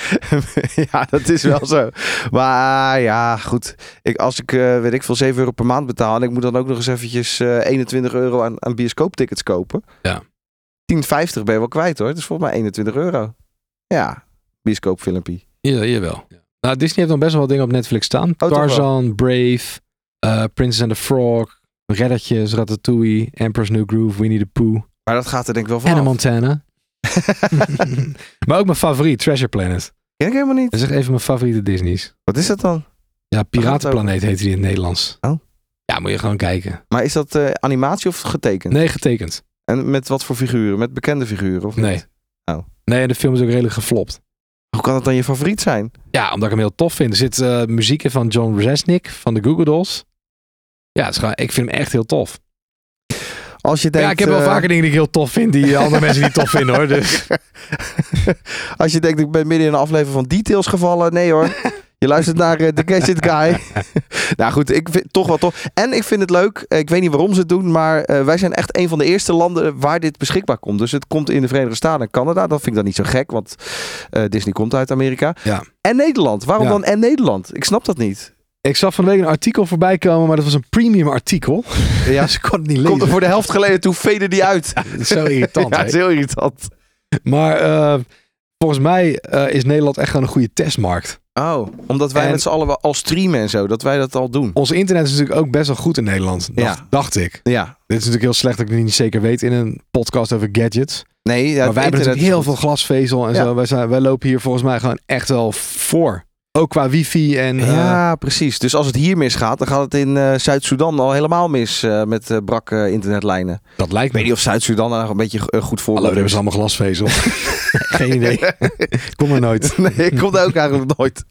[SPEAKER 1] ja, dat is wel zo. Maar ja, goed. Ik, als ik, uh, weet ik veel, zeven euro per maand betaal en ik moet dan ook nog eens eventjes uh, eenentwintig euro aan, aan bioscooptickets kopen.
[SPEAKER 2] Ja.
[SPEAKER 1] tien vijftig ben je wel kwijt hoor. Het is volgens mij eenentwintig euro. Ja, bioscoopfilmpje.
[SPEAKER 2] Ja, jawel. Ja. Nou, Disney heeft nog best wel wat dingen op Netflix staan. Oh, Tarzan, Brave, uh, Princess and the Frog, Reddertjes, Ratatouille, Emperor's New Groove, Winnie the Pooh.
[SPEAKER 1] Maar dat gaat er denk ik wel van.
[SPEAKER 2] Hannah Montana. Maar ook mijn favoriet, Treasure Planet.
[SPEAKER 1] Ken ik helemaal niet.
[SPEAKER 2] Dat is echt even mijn favoriete Disney's.
[SPEAKER 1] Wat is dat dan?
[SPEAKER 2] Ja, Piratenplaneet heet die in het Nederlands.
[SPEAKER 1] Oh.
[SPEAKER 2] Ja, moet je gewoon kijken.
[SPEAKER 1] Maar is dat uh, animatie of getekend?
[SPEAKER 2] Nee, getekend.
[SPEAKER 1] En met wat voor figuren? Met bekende figuren? Of
[SPEAKER 2] nee.
[SPEAKER 1] Niet? Oh.
[SPEAKER 2] Nee, en de film is ook redelijk geflopt.
[SPEAKER 1] Hoe kan het dan je favoriet zijn?
[SPEAKER 2] Ja, omdat ik hem heel tof vind. Er zit uh, muziek in van John Rzeznik van de Goo Goo Dolls. Ja, het is gewoon, ik vind hem echt heel tof.
[SPEAKER 1] Als je denkt,
[SPEAKER 2] ja, ik heb wel uh... vaker dingen die ik heel tof vind, die andere mensen niet tof vinden hoor. Dus.
[SPEAKER 1] Als je denkt, ik ben midden in een aflevering van Details gevallen. Nee hoor. Je luistert naar uh, The Gadget Guy. Nou goed, ik vind het toch wel tof. En ik vind het leuk. Ik weet niet waarom ze het doen. Maar uh, wij zijn echt een van de eerste landen waar dit beschikbaar komt. Dus het komt in de Verenigde Staten en Canada. Dat vind ik dan niet zo gek. Want uh, Disney komt uit Amerika.
[SPEAKER 2] Ja.
[SPEAKER 1] En Nederland. Waarom
[SPEAKER 2] ja.
[SPEAKER 1] dan en Nederland? Ik snap dat niet.
[SPEAKER 2] Ik zag van de week een artikel voorbij komen. Maar dat was een premium artikel.
[SPEAKER 1] Ja.
[SPEAKER 2] Dus ik kon het niet lezen.
[SPEAKER 1] Komt er voor de helft geleden. Toen vede die uit.
[SPEAKER 2] Ja, dat is zo irritant.
[SPEAKER 1] Ja, dat is heel irritant.
[SPEAKER 2] Maar uh, volgens mij uh, is Nederland echt gewoon een goede testmarkt.
[SPEAKER 1] Oh, omdat wij en met z'n allen wel al streamen en zo, dat wij dat al doen.
[SPEAKER 2] Ons internet is natuurlijk ook best wel goed in Nederland, dacht,
[SPEAKER 1] ja.
[SPEAKER 2] dacht ik.
[SPEAKER 1] Ja.
[SPEAKER 2] Dit is natuurlijk heel slecht dat ik het niet zeker weet in een podcast over gadgets.
[SPEAKER 1] Nee, ja,
[SPEAKER 2] maar wij hebben natuurlijk heel
[SPEAKER 1] goed.
[SPEAKER 2] veel glasvezel en ja. zo. Wij, zijn, wij lopen hier volgens mij gewoon echt wel voor. Ook qua wifi en... Uh...
[SPEAKER 1] Ja, precies. Dus als het hier misgaat, dan gaat het in uh, Zuid-Soedan al helemaal mis uh, met uh, brak uh, internetlijnen.
[SPEAKER 2] Dat lijkt me.
[SPEAKER 1] Ik weet niet of Zuid-Soedan daar een beetje uh, goed voor.
[SPEAKER 2] Hallo, daar hebben ze allemaal glasvezel. Geen idee. Kom er nooit.
[SPEAKER 1] Nee, ik kom er ook eigenlijk nooit.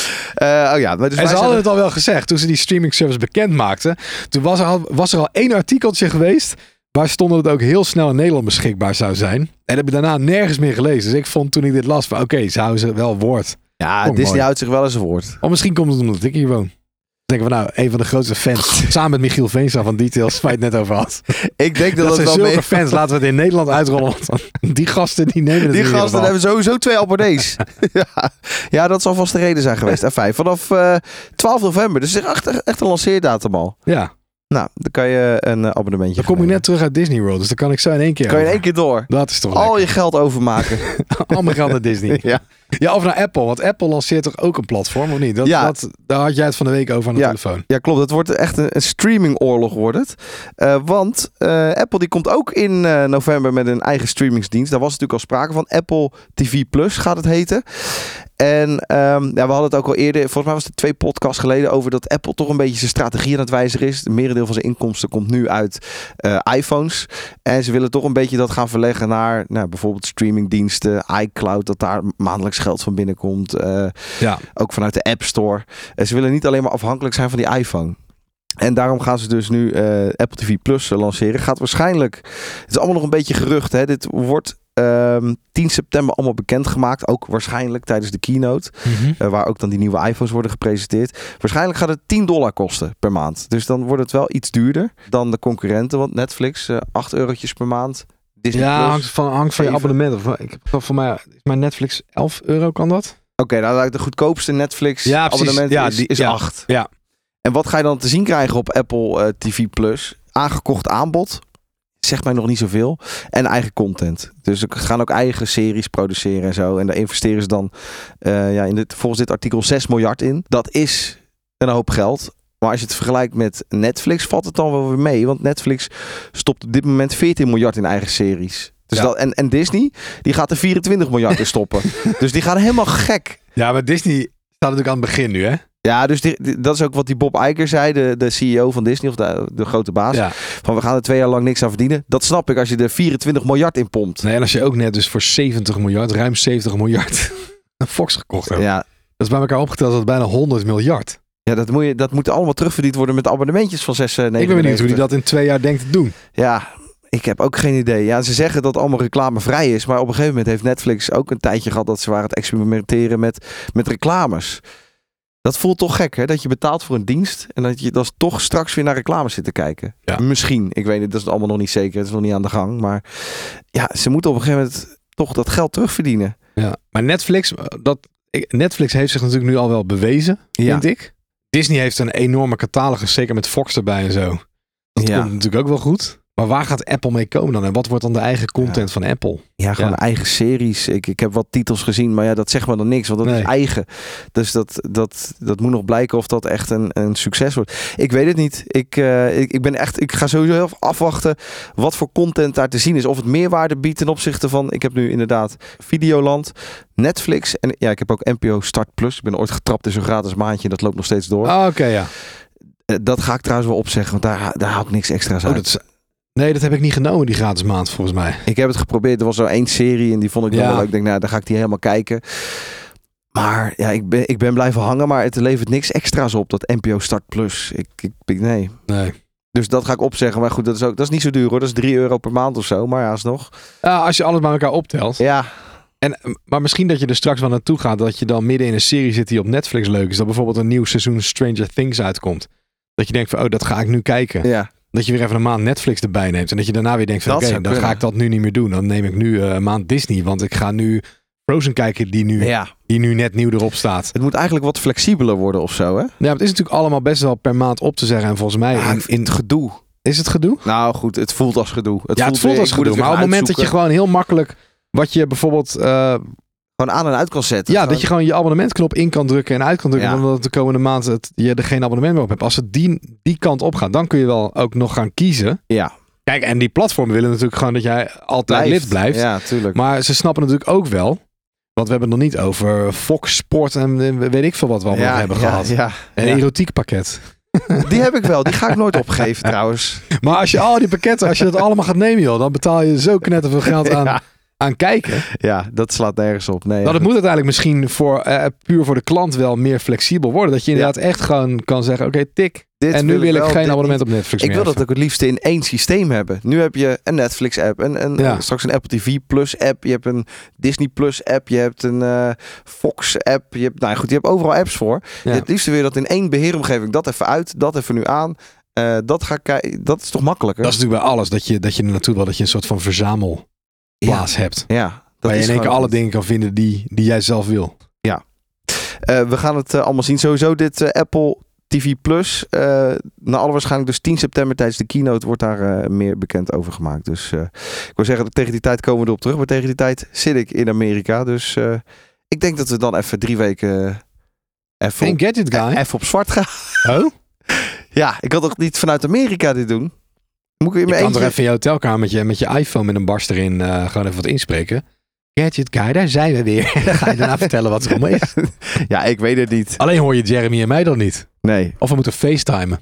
[SPEAKER 1] Uh, oh ja, maar dus
[SPEAKER 2] en ze
[SPEAKER 1] zijn...
[SPEAKER 2] hadden het al wel gezegd toen ze die streaming service bekend maakten. Toen was er al, was er al één artikeltje geweest waar stond dat het ook heel snel in Nederland beschikbaar zou zijn. En dat heb ik daarna nergens meer gelezen. Dus ik vond toen ik dit las van oké, okay, ze houden ze wel woord.
[SPEAKER 1] Ja, oh, Disney houdt zich wel eens woord.
[SPEAKER 2] Of misschien komt het omdat ik hier woon. Dan denken we nou, een van de grootste fans. Samen met Michiel Veenstra van Details, waar je het net over had.
[SPEAKER 1] Ik denk dat
[SPEAKER 2] dat, dat
[SPEAKER 1] zijn
[SPEAKER 2] wel
[SPEAKER 1] zulke
[SPEAKER 2] mee... fans. Laten we het in Nederland uitrollen. Want die gasten die nemen het
[SPEAKER 1] Die gasten hebben sowieso twee abonnees. ja. ja, dat zal vast de reden zijn geweest. En fijn, vanaf uh, twaalf november. Dus het is echt, echt een lanceerdatum al.
[SPEAKER 2] Ja.
[SPEAKER 1] Nou, dan kan je een uh, abonnementje
[SPEAKER 2] Dan kom je net terug uit Disney World. Dus dan kan ik zo in één keer
[SPEAKER 1] Kan je in
[SPEAKER 2] over.
[SPEAKER 1] één keer door.
[SPEAKER 2] Dat is toch
[SPEAKER 1] Al
[SPEAKER 2] lekker.
[SPEAKER 1] je geld overmaken.
[SPEAKER 2] Al mijn geld naar Disney.
[SPEAKER 1] ja.
[SPEAKER 2] Ja, of naar Apple. Want Apple lanceert toch ook een platform, of niet? Dat,
[SPEAKER 1] ja.
[SPEAKER 2] dat, daar had jij het van de week over aan de
[SPEAKER 1] ja.
[SPEAKER 2] telefoon.
[SPEAKER 1] Ja, klopt. Het wordt echt een, een streamingoorlog wordt het. Uh, want uh, Apple die komt ook in uh, november met een eigen streamingsdienst. Daar was natuurlijk al sprake van. Apple T V Plus gaat het heten. En um, ja, we hadden het ook al eerder, volgens mij was het twee podcasts geleden, over dat Apple toch een beetje zijn strategie aan het wijzigen is. Het merendeel van zijn inkomsten komt nu uit uh, iPhones. En ze willen toch een beetje dat gaan verleggen naar nou, bijvoorbeeld streamingdiensten, iCloud, dat daar maandelijks geld van binnenkomt. Uh, ja. Ook vanuit de App Store. En ze willen niet alleen maar afhankelijk zijn van die iPhone. En daarom gaan ze dus nu uh, Apple T V Plus lanceren. Gaat waarschijnlijk, het is allemaal nog een beetje gerucht, hè. Dit wordt Um, tien september allemaal bekendgemaakt. Ook waarschijnlijk tijdens de keynote. Mm-hmm. Uh, waar ook dan die nieuwe iPhones worden gepresenteerd. Waarschijnlijk gaat het tien dollar kosten per maand. Dus dan wordt het wel iets duurder dan de concurrenten. Want Netflix, uh, acht eurotjes per maand. Disney
[SPEAKER 2] ja,
[SPEAKER 1] Plus,
[SPEAKER 2] hangt van, hangt van je abonnement. Of, ik heb voor mij, is mijn Netflix elf euro, kan dat?
[SPEAKER 1] Oké, okay, nou de goedkoopste Netflix
[SPEAKER 2] ja,
[SPEAKER 1] abonnement
[SPEAKER 2] ja,
[SPEAKER 1] is,
[SPEAKER 2] die,
[SPEAKER 1] is
[SPEAKER 2] ja,
[SPEAKER 1] acht.
[SPEAKER 2] Ja.
[SPEAKER 1] En wat ga je dan te zien krijgen op Apple uh, T V Plus? Aangekocht aanbod. Zegt mij nog niet zoveel. En eigen content. Dus ze gaan ook eigen series produceren en zo. En daar investeren ze dan uh, ja, in dit, volgens dit artikel zes miljard in. Dat is een hoop geld. Maar als je het vergelijkt met Netflix, valt het dan wel weer mee. Want Netflix stopt op dit moment veertien miljard in eigen series. Dus ja. dat, en, en Disney, die gaat er vierentwintig miljard in stoppen. Dus die gaan helemaal gek.
[SPEAKER 2] Ja, maar Disney staat natuurlijk aan het begin nu, hè?
[SPEAKER 1] Ja, dus die, die, dat is ook wat die Bob Iger zei, de, de C E O van Disney, of de, de grote baas. Ja. Van we gaan er twee jaar lang niks aan verdienen. Dat snap ik als je er vierentwintig miljard in pompt.
[SPEAKER 2] Nee, en als je ook net dus voor zeventig miljard, ruim zeventig miljard, een Fox gekocht hebt.
[SPEAKER 1] Ja.
[SPEAKER 2] Dat is bij elkaar opgeteld, dat is bijna honderd miljard.
[SPEAKER 1] Ja, dat moet, je, dat moet allemaal terugverdiend worden met abonnementjes van zes negenennegentig.
[SPEAKER 2] Ik ben benieuwd hoe hij dat in twee jaar denkt te doen.
[SPEAKER 1] Ja, ik heb ook geen idee. Ja, ze zeggen dat het allemaal reclamevrij is. Maar op een gegeven moment heeft Netflix ook een tijdje gehad dat ze waren het experimenteren met, met reclames. Dat voelt toch gek, hè? Dat je betaalt voor een dienst en dat je dan toch straks weer naar reclames zit te kijken. Ja. Misschien. Ik weet niet, dat is allemaal nog niet zeker. Het is nog niet aan de gang. Maar ja, ze moeten op een gegeven moment toch dat geld terugverdienen.
[SPEAKER 2] Ja, maar Netflix, dat, Netflix heeft zich natuurlijk nu al wel bewezen, ja. vind ik. Disney heeft een enorme catalogus, zeker met Fox erbij en zo. Dat ja. komt natuurlijk ook wel goed. Maar waar gaat Apple mee komen dan? En wat wordt dan de eigen content ja. van Apple?
[SPEAKER 1] Ja, gewoon
[SPEAKER 2] ja.
[SPEAKER 1] eigen series. Ik, ik heb wat titels gezien, maar ja, dat zegt me dan niks. Want dat nee. is eigen. Dus dat, dat, dat moet nog blijken of dat echt een, een succes wordt. Ik weet het niet. Ik, uh, ik, ik ben echt. Ik ga sowieso heel afwachten wat voor content daar te zien is. Of het meerwaarde biedt ten opzichte van. Ik heb nu inderdaad Videoland, Netflix en ja, ik heb ook N P O Start Plus. Ik ben ooit getrapt in zo'n gratis maandje en dat loopt nog steeds door.
[SPEAKER 2] Ah, oké, okay, ja.
[SPEAKER 1] Uh, dat ga ik trouwens wel opzeggen, want daar, daar haal ik niks extra's
[SPEAKER 2] oh,
[SPEAKER 1] uit.
[SPEAKER 2] Dat is, nee, dat heb ik niet genomen, die gratis maand, volgens mij.
[SPEAKER 1] Ik heb het geprobeerd. Er was zo één serie en die vond ik dan
[SPEAKER 2] ja.
[SPEAKER 1] wel leuk. Ik denk, nou, dan ga ik die helemaal kijken. Maar ja, ik ben, ik ben blijven hangen, maar het levert niks extra's op, dat N P O Start Plus. Ik, ik, ik nee.
[SPEAKER 2] Nee.
[SPEAKER 1] Dus dat ga ik opzeggen. Maar goed, dat is, ook, dat is niet zo duur hoor. Dat is drie euro per maand of zo. Maar ja, alsnog.
[SPEAKER 2] Uh, als je alles bij elkaar optelt.
[SPEAKER 1] Ja.
[SPEAKER 2] En, maar misschien dat je er straks wel naartoe gaat. Dat je dan midden in een serie zit die op Netflix leuk is. Dat bijvoorbeeld een nieuw seizoen Stranger Things uitkomt. Dat je denkt van, oh, dat ga ik nu kijken.
[SPEAKER 1] Ja.
[SPEAKER 2] Dat je weer even een maand Netflix erbij neemt. En dat je daarna weer denkt van, oké, okay, dan ga ik dat nu niet meer doen. Dan neem ik nu uh, een maand Disney. Want ik ga nu Frozen kijken die nu,
[SPEAKER 1] ja.
[SPEAKER 2] die nu net nieuw erop staat.
[SPEAKER 1] Het moet eigenlijk wat flexibeler worden of zo, hè?
[SPEAKER 2] Ja, het is natuurlijk allemaal best wel per maand op te zeggen. En volgens mij
[SPEAKER 1] ja,
[SPEAKER 2] in, in het
[SPEAKER 1] gedoe.
[SPEAKER 2] Is het gedoe?
[SPEAKER 1] Nou goed, het voelt als gedoe. Het
[SPEAKER 2] ja,
[SPEAKER 1] voelt
[SPEAKER 2] het voelt
[SPEAKER 1] weer,
[SPEAKER 2] als gedoe. Maar op het moment dat je gewoon heel makkelijk... Wat je bijvoorbeeld... Uh,
[SPEAKER 1] gewoon aan en uit kan zetten.
[SPEAKER 2] Ja,
[SPEAKER 1] gewoon...
[SPEAKER 2] dat je gewoon je abonnementknop in kan drukken en uit kan drukken. Ja. Omdat de komende maand het, je er geen abonnement meer op hebt. Als het die, die kant op gaat, dan kun je wel ook nog gaan kiezen.
[SPEAKER 1] Ja.
[SPEAKER 2] Kijk, en die platformen willen natuurlijk gewoon dat jij altijd blijft. lid blijft.
[SPEAKER 1] Ja, tuurlijk.
[SPEAKER 2] Maar ze snappen natuurlijk ook wel... Want we hebben het nog niet over Fox Sport en weet ik veel wat we allemaal ja, hebben
[SPEAKER 1] ja,
[SPEAKER 2] gehad.
[SPEAKER 1] Ja,
[SPEAKER 2] een
[SPEAKER 1] ja.
[SPEAKER 2] erotiek pakket.
[SPEAKER 1] Die heb ik wel. Die ga ik nooit opgeven trouwens.
[SPEAKER 2] Maar als je al die pakketten, als je dat allemaal gaat nemen, joh, dan betaal je zo knetterveel geld aan, ja. aan kijken.
[SPEAKER 1] Ja, dat slaat nergens op. Nee,
[SPEAKER 2] dat het moet uiteindelijk misschien voor, uh, puur voor de klant wel meer flexibel worden. Dat je inderdaad ja. echt gewoon kan zeggen, oké, okay, tik. Dit en nu wil ik, wil ik geen abonnement op Netflix
[SPEAKER 1] ik
[SPEAKER 2] meer.
[SPEAKER 1] Ik wil dat ook het liefst in één systeem hebben. Nu heb je een Netflix app, en, en ja. straks een Apple T V Plus app. Je hebt een Disney Plus app. Je hebt een uh, Fox app. Je hebt, nou goed, je hebt overal apps voor. Ja. Het liefst wil je dat in één beheeromgeving. Dat even uit, dat even nu aan. Uh, dat, ga ik, dat is toch makkelijker?
[SPEAKER 2] Dat is natuurlijk bij alles. Dat je, dat je er naartoe wil, dat je een soort van verzamelplaats
[SPEAKER 1] ja.
[SPEAKER 2] hebt.
[SPEAKER 1] Ja. Dat
[SPEAKER 2] waar je in één keer alle dingen kan vinden die, die jij zelf wil.
[SPEAKER 1] Ja. Uh, we gaan het uh, allemaal zien. Sowieso dit uh, Apple T V Plus. Uh, naar alle waarschijnlijk dus tien september tijdens de keynote wordt daar uh, meer bekend over gemaakt. Dus uh, ik wil zeggen, tegen die tijd komen we erop terug. Maar tegen die tijd zit ik in Amerika. Dus uh, ik denk dat we dan even drie weken even
[SPEAKER 2] op, gadget guy.
[SPEAKER 1] even op zwart gaan.
[SPEAKER 2] Oh?
[SPEAKER 1] Ja, ik had toch niet vanuit Amerika dit doen? Moet ik in
[SPEAKER 2] je kan
[SPEAKER 1] eentje...
[SPEAKER 2] toch even in je hotelkamertje met je iPhone met een barst erin uh, gewoon even wat inspreken. Gadget Guy, daar zijn we weer. Dan ga je daarna vertellen wat er allemaal is.
[SPEAKER 1] Ja, ik weet het niet.
[SPEAKER 2] Alleen hoor je Jeremy en mij dan niet.
[SPEAKER 1] Nee.
[SPEAKER 2] Of we moeten facetimen.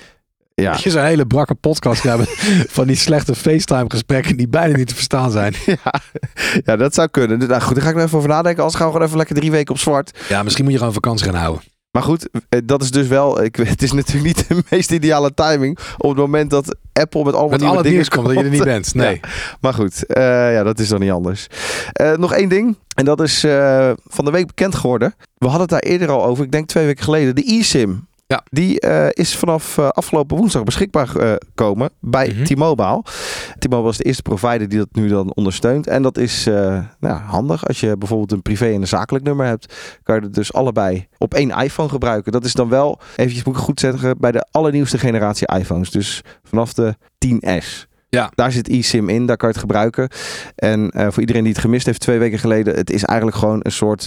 [SPEAKER 1] Ja.
[SPEAKER 2] Dat je zo'n hele brakke podcast hebben van die slechte FaceTime gesprekken die bijna niet te verstaan zijn.
[SPEAKER 1] Ja, ja dat zou kunnen. Nou goed, daar ga ik er even over nadenken. Anders gaan we gewoon even lekker drie weken op zwart.
[SPEAKER 2] Ja, misschien moet je gewoon vakantie gaan houden.
[SPEAKER 1] Maar goed, dat is dus wel... Ik, het is natuurlijk niet de meest ideale timing op het moment dat Apple met allemaal
[SPEAKER 2] met
[SPEAKER 1] nieuwe
[SPEAKER 2] alle
[SPEAKER 1] dingen
[SPEAKER 2] nieuws komt. Dat je er niet bent. Nee.
[SPEAKER 1] Ja, maar goed, uh, ja, dat is dan niet anders. Uh, nog één ding. En dat is uh, van de week bekend geworden. We hadden het daar eerder al over. Ik denk twee weken geleden. De eSIM.
[SPEAKER 2] Ja.
[SPEAKER 1] Die uh, is vanaf uh, afgelopen woensdag beschikbaar gekomen uh, bij mm-hmm. T-Mobile. T-Mobile is de eerste provider die dat nu dan ondersteunt. En dat is uh, nou, handig. Als je bijvoorbeeld een privé en een zakelijk nummer hebt, kan je het dus allebei op één iPhone gebruiken. Dat is dan wel, eventjes moet ik goed zeggen, bij de allernieuwste generatie iPhones. Dus vanaf de tien S.
[SPEAKER 2] Ja.
[SPEAKER 1] Daar zit eSIM in, daar kan je het gebruiken. En uh, voor iedereen die het gemist heeft twee weken geleden, het is eigenlijk gewoon een soort...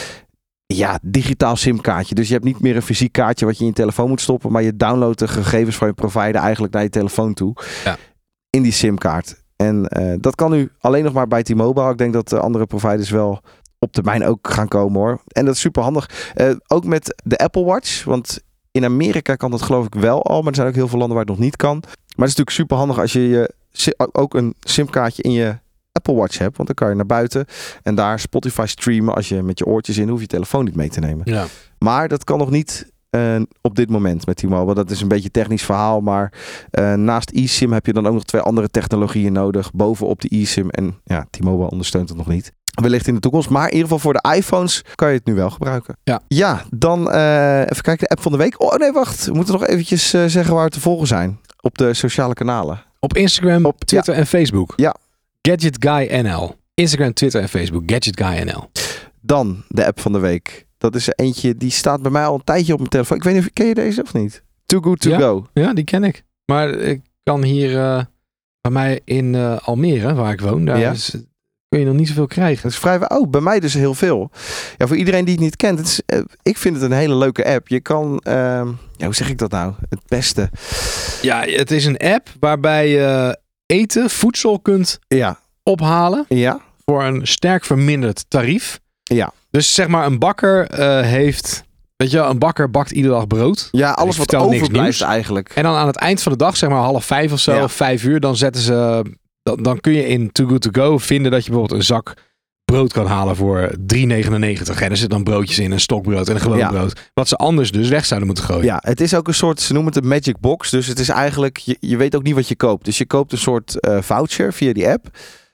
[SPEAKER 1] Ja, digitaal simkaartje. Dus je hebt niet meer een fysiek kaartje wat je in je telefoon moet stoppen, maar je downloadt de gegevens van je provider eigenlijk naar je telefoon toe.
[SPEAKER 2] Ja.
[SPEAKER 1] In die simkaart. En uh, dat kan nu alleen nog maar bij T-Mobile. Ik denk dat de andere providers wel op termijn ook gaan komen hoor. En dat is super handig. Uh, ook met de Apple Watch. Want in Amerika kan dat geloof ik wel al. Maar er zijn ook heel veel landen waar het nog niet kan. Maar het is natuurlijk super handig als je, je ook een simkaartje in je Apple Watch hebt, want dan kan je naar buiten en daar Spotify streamen als je met je oortjes in, hoef je telefoon niet mee te nemen.
[SPEAKER 2] Ja.
[SPEAKER 1] Maar dat kan nog niet uh, op dit moment met T-Mobile. Dat is een beetje een technisch verhaal, maar uh, naast eSIM heb je dan ook nog twee andere technologieën nodig bovenop de eSIM en ja, T-Mobile ondersteunt het nog niet. Wellicht in de toekomst, maar in ieder geval voor de iPhones kan je het nu wel gebruiken.
[SPEAKER 2] Ja,
[SPEAKER 1] ja dan uh, even kijken, de app van de week. Oh nee, wacht. We moeten nog eventjes uh, zeggen waar we te volgen zijn op de sociale kanalen.
[SPEAKER 2] Op Instagram, op Twitter ja. en Facebook.
[SPEAKER 1] Ja.
[SPEAKER 2] Gadget Guy N L. Instagram, Twitter en Facebook. Gadget Guy N L.
[SPEAKER 1] Dan de app van de week. Dat is er eentje die staat bij mij al een tijdje op mijn telefoon. Ik weet niet, ken je deze of niet? Too Good To
[SPEAKER 2] ja,
[SPEAKER 1] Go.
[SPEAKER 2] Ja, die ken ik. Maar ik kan hier uh, bij mij in uh, Almere, waar ik woon, daar ja. is, kun je nog niet zoveel krijgen.
[SPEAKER 1] Dat is vrij... Oh, bij mij dus heel veel. Ja, voor iedereen die het niet kent. Het is, uh, ik vind het een hele leuke app. Je kan... Uh, ja, hoe zeg ik dat nou? Het beste.
[SPEAKER 2] Ja, het is een app waarbij je eten, voedsel kunt
[SPEAKER 1] ja.
[SPEAKER 2] ophalen.
[SPEAKER 1] Ja.
[SPEAKER 2] Voor een sterk verminderd tarief.
[SPEAKER 1] Ja.
[SPEAKER 2] Dus zeg maar een bakker uh, heeft Weet je, een bakker bakt iedere dag brood.
[SPEAKER 1] Ja, alles wat overblijft eigenlijk.
[SPEAKER 2] En dan aan het eind van de dag, zeg maar half vijf of zo, ja. of vijf uur, dan zetten ze... Dan, dan kun je in Too Good To Go vinden dat je bijvoorbeeld een zak brood kan halen voor drie negenennegentig. En er zitten dan broodjes in, een stokbrood en een gewoon ja. brood. Wat ze anders dus weg zouden moeten gooien.
[SPEAKER 1] Ja, het is ook een soort, ze noemen het een magic box. Dus het is eigenlijk, je, je weet ook niet wat je koopt. Dus je koopt een soort uh, voucher via die app.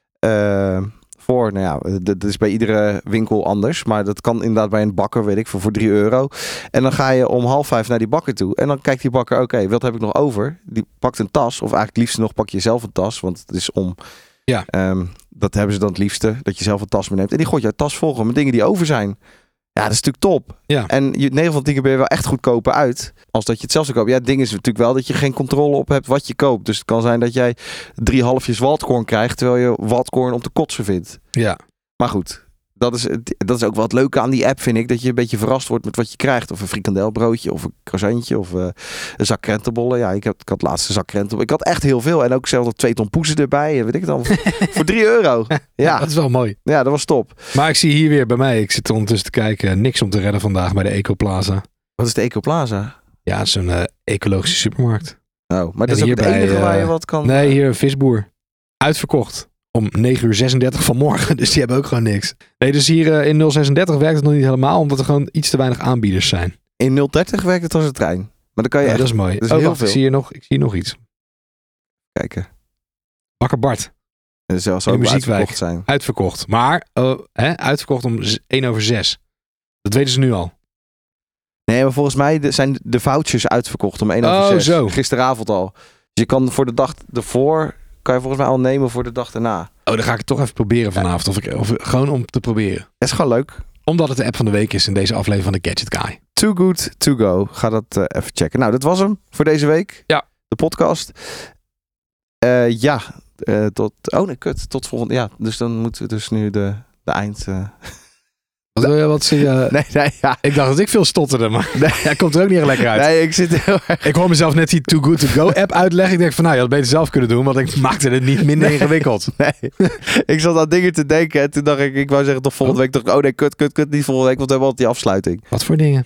[SPEAKER 1] Uh, voor, nou ja, dat is bij iedere winkel anders. Maar dat kan inderdaad bij een bakker, weet ik, voor, voor drie euro. En dan ga je om half vijf naar die bakker toe. En dan kijkt die bakker, oké, okay, wat heb ik nog over? Die pakt een tas. Of eigenlijk het liefst nog pak je zelf een tas. Want het is om...
[SPEAKER 2] Ja.
[SPEAKER 1] Um, dat hebben ze dan het liefste. Dat je zelf een tas meeneemt. En die gooit jouw tas vol met dingen die over zijn. Ja, dat is natuurlijk top.
[SPEAKER 2] Ja.
[SPEAKER 1] En je, negen van de dingen ben je wel echt goedkoper uit. Als dat je het zelf zou kopen. Ja, het ding is natuurlijk wel dat je geen controle op hebt wat je koopt. Dus het kan zijn dat jij drie halfjes waldkorn krijgt. Terwijl je waldkorn op de kotsen vindt.
[SPEAKER 2] Ja.
[SPEAKER 1] Maar goed. Dat is, dat is ook wel het leuke aan die app, vind ik. Dat je een beetje verrast wordt met wat je krijgt. Of een frikandelbroodje, of een croissantje, of uh, een zak krentenbollen. Ja, ik, heb, ik had laatst een zak krentenbollen. Ik had echt heel veel. En ook zelfs nog twee ton poezen erbij. Weet ik het al. Voor drie euro. Ja,
[SPEAKER 2] dat is wel mooi.
[SPEAKER 1] Ja, dat was top.
[SPEAKER 2] Maar ik zie hier weer bij mij. Ik zit ondertussen te kijken. Niks om te redden vandaag bij de Ecoplaza.
[SPEAKER 1] Wat is de Ecoplaza?
[SPEAKER 2] Ja, het is een uh, ecologische supermarkt.
[SPEAKER 1] Oh, maar dat is ook het enige uh, waar je wat kan...
[SPEAKER 2] Nee, hier een visboer. Uitverkocht. Om negen uur zesendertig vanmorgen. Dus die hebben ook gewoon niks. Nee, dus hier uh, in nul zesendertig werkt het nog niet helemaal. Omdat er gewoon iets te weinig aanbieders zijn.
[SPEAKER 1] In nul dertig werkt het als een trein. Maar dan kan je
[SPEAKER 2] ja,
[SPEAKER 1] echt...
[SPEAKER 2] dat is mooi.
[SPEAKER 1] Dat is
[SPEAKER 2] oh,
[SPEAKER 1] heel
[SPEAKER 2] wacht,
[SPEAKER 1] veel.
[SPEAKER 2] Ik zie hier nog, ik zie hier nog iets.
[SPEAKER 1] Kijken.
[SPEAKER 2] Bakker Bart.
[SPEAKER 1] Dat zou zo uitverkocht zijn.
[SPEAKER 2] Uitverkocht. Maar uh, hè, uitverkocht om één over zes. Dat weten ze nu al.
[SPEAKER 1] Nee, maar volgens mij zijn de vouchers uitverkocht om één over zes.
[SPEAKER 2] Oh, zo.
[SPEAKER 1] Gisteravond al. Dus je kan voor de dag ervoor... kan je volgens mij al nemen voor de dag daarna.
[SPEAKER 2] Oh, dan ga ik het toch even proberen vanavond. Of ik, of, gewoon om te proberen.
[SPEAKER 1] Het is gewoon leuk.
[SPEAKER 2] Omdat het de app van de week is in deze aflevering van de Gadget Guy.
[SPEAKER 1] Too Good To Go. Ga dat uh, even checken. Nou, dat was hem voor deze week.
[SPEAKER 2] Ja.
[SPEAKER 1] De podcast. Uh, ja. Uh, tot... Oh nee, kut. Tot volgende... Ja, dus dan moeten we dus nu de, de eind... Uh...
[SPEAKER 2] Wat wil je wat zie je?
[SPEAKER 1] Nee, nee, ja.
[SPEAKER 2] Ik dacht dat ik veel stotterde, maar
[SPEAKER 1] nee.
[SPEAKER 2] Hij komt er ook niet echt lekker uit.
[SPEAKER 1] Nee, ik zit heel erg...
[SPEAKER 2] Ik hoor mezelf net die Too Good To Go app uitleggen. Ik denk van, nou, je had het beter zelf kunnen doen, want ik maakte het niet minder nee. ingewikkeld.
[SPEAKER 1] Nee, ik zat aan dingen te denken en toen dacht ik, ik wou zeggen toch volgende oh. week. Toch, oh nee, kut, kut, kut, niet volgende week, want we hebben altijd die afsluiting.
[SPEAKER 2] Wat voor dingen?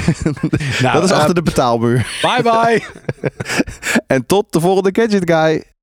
[SPEAKER 1] nou, dat is uh, achter de betaalmuur.
[SPEAKER 2] Bye bye.
[SPEAKER 1] En tot de volgende Gadget Guy.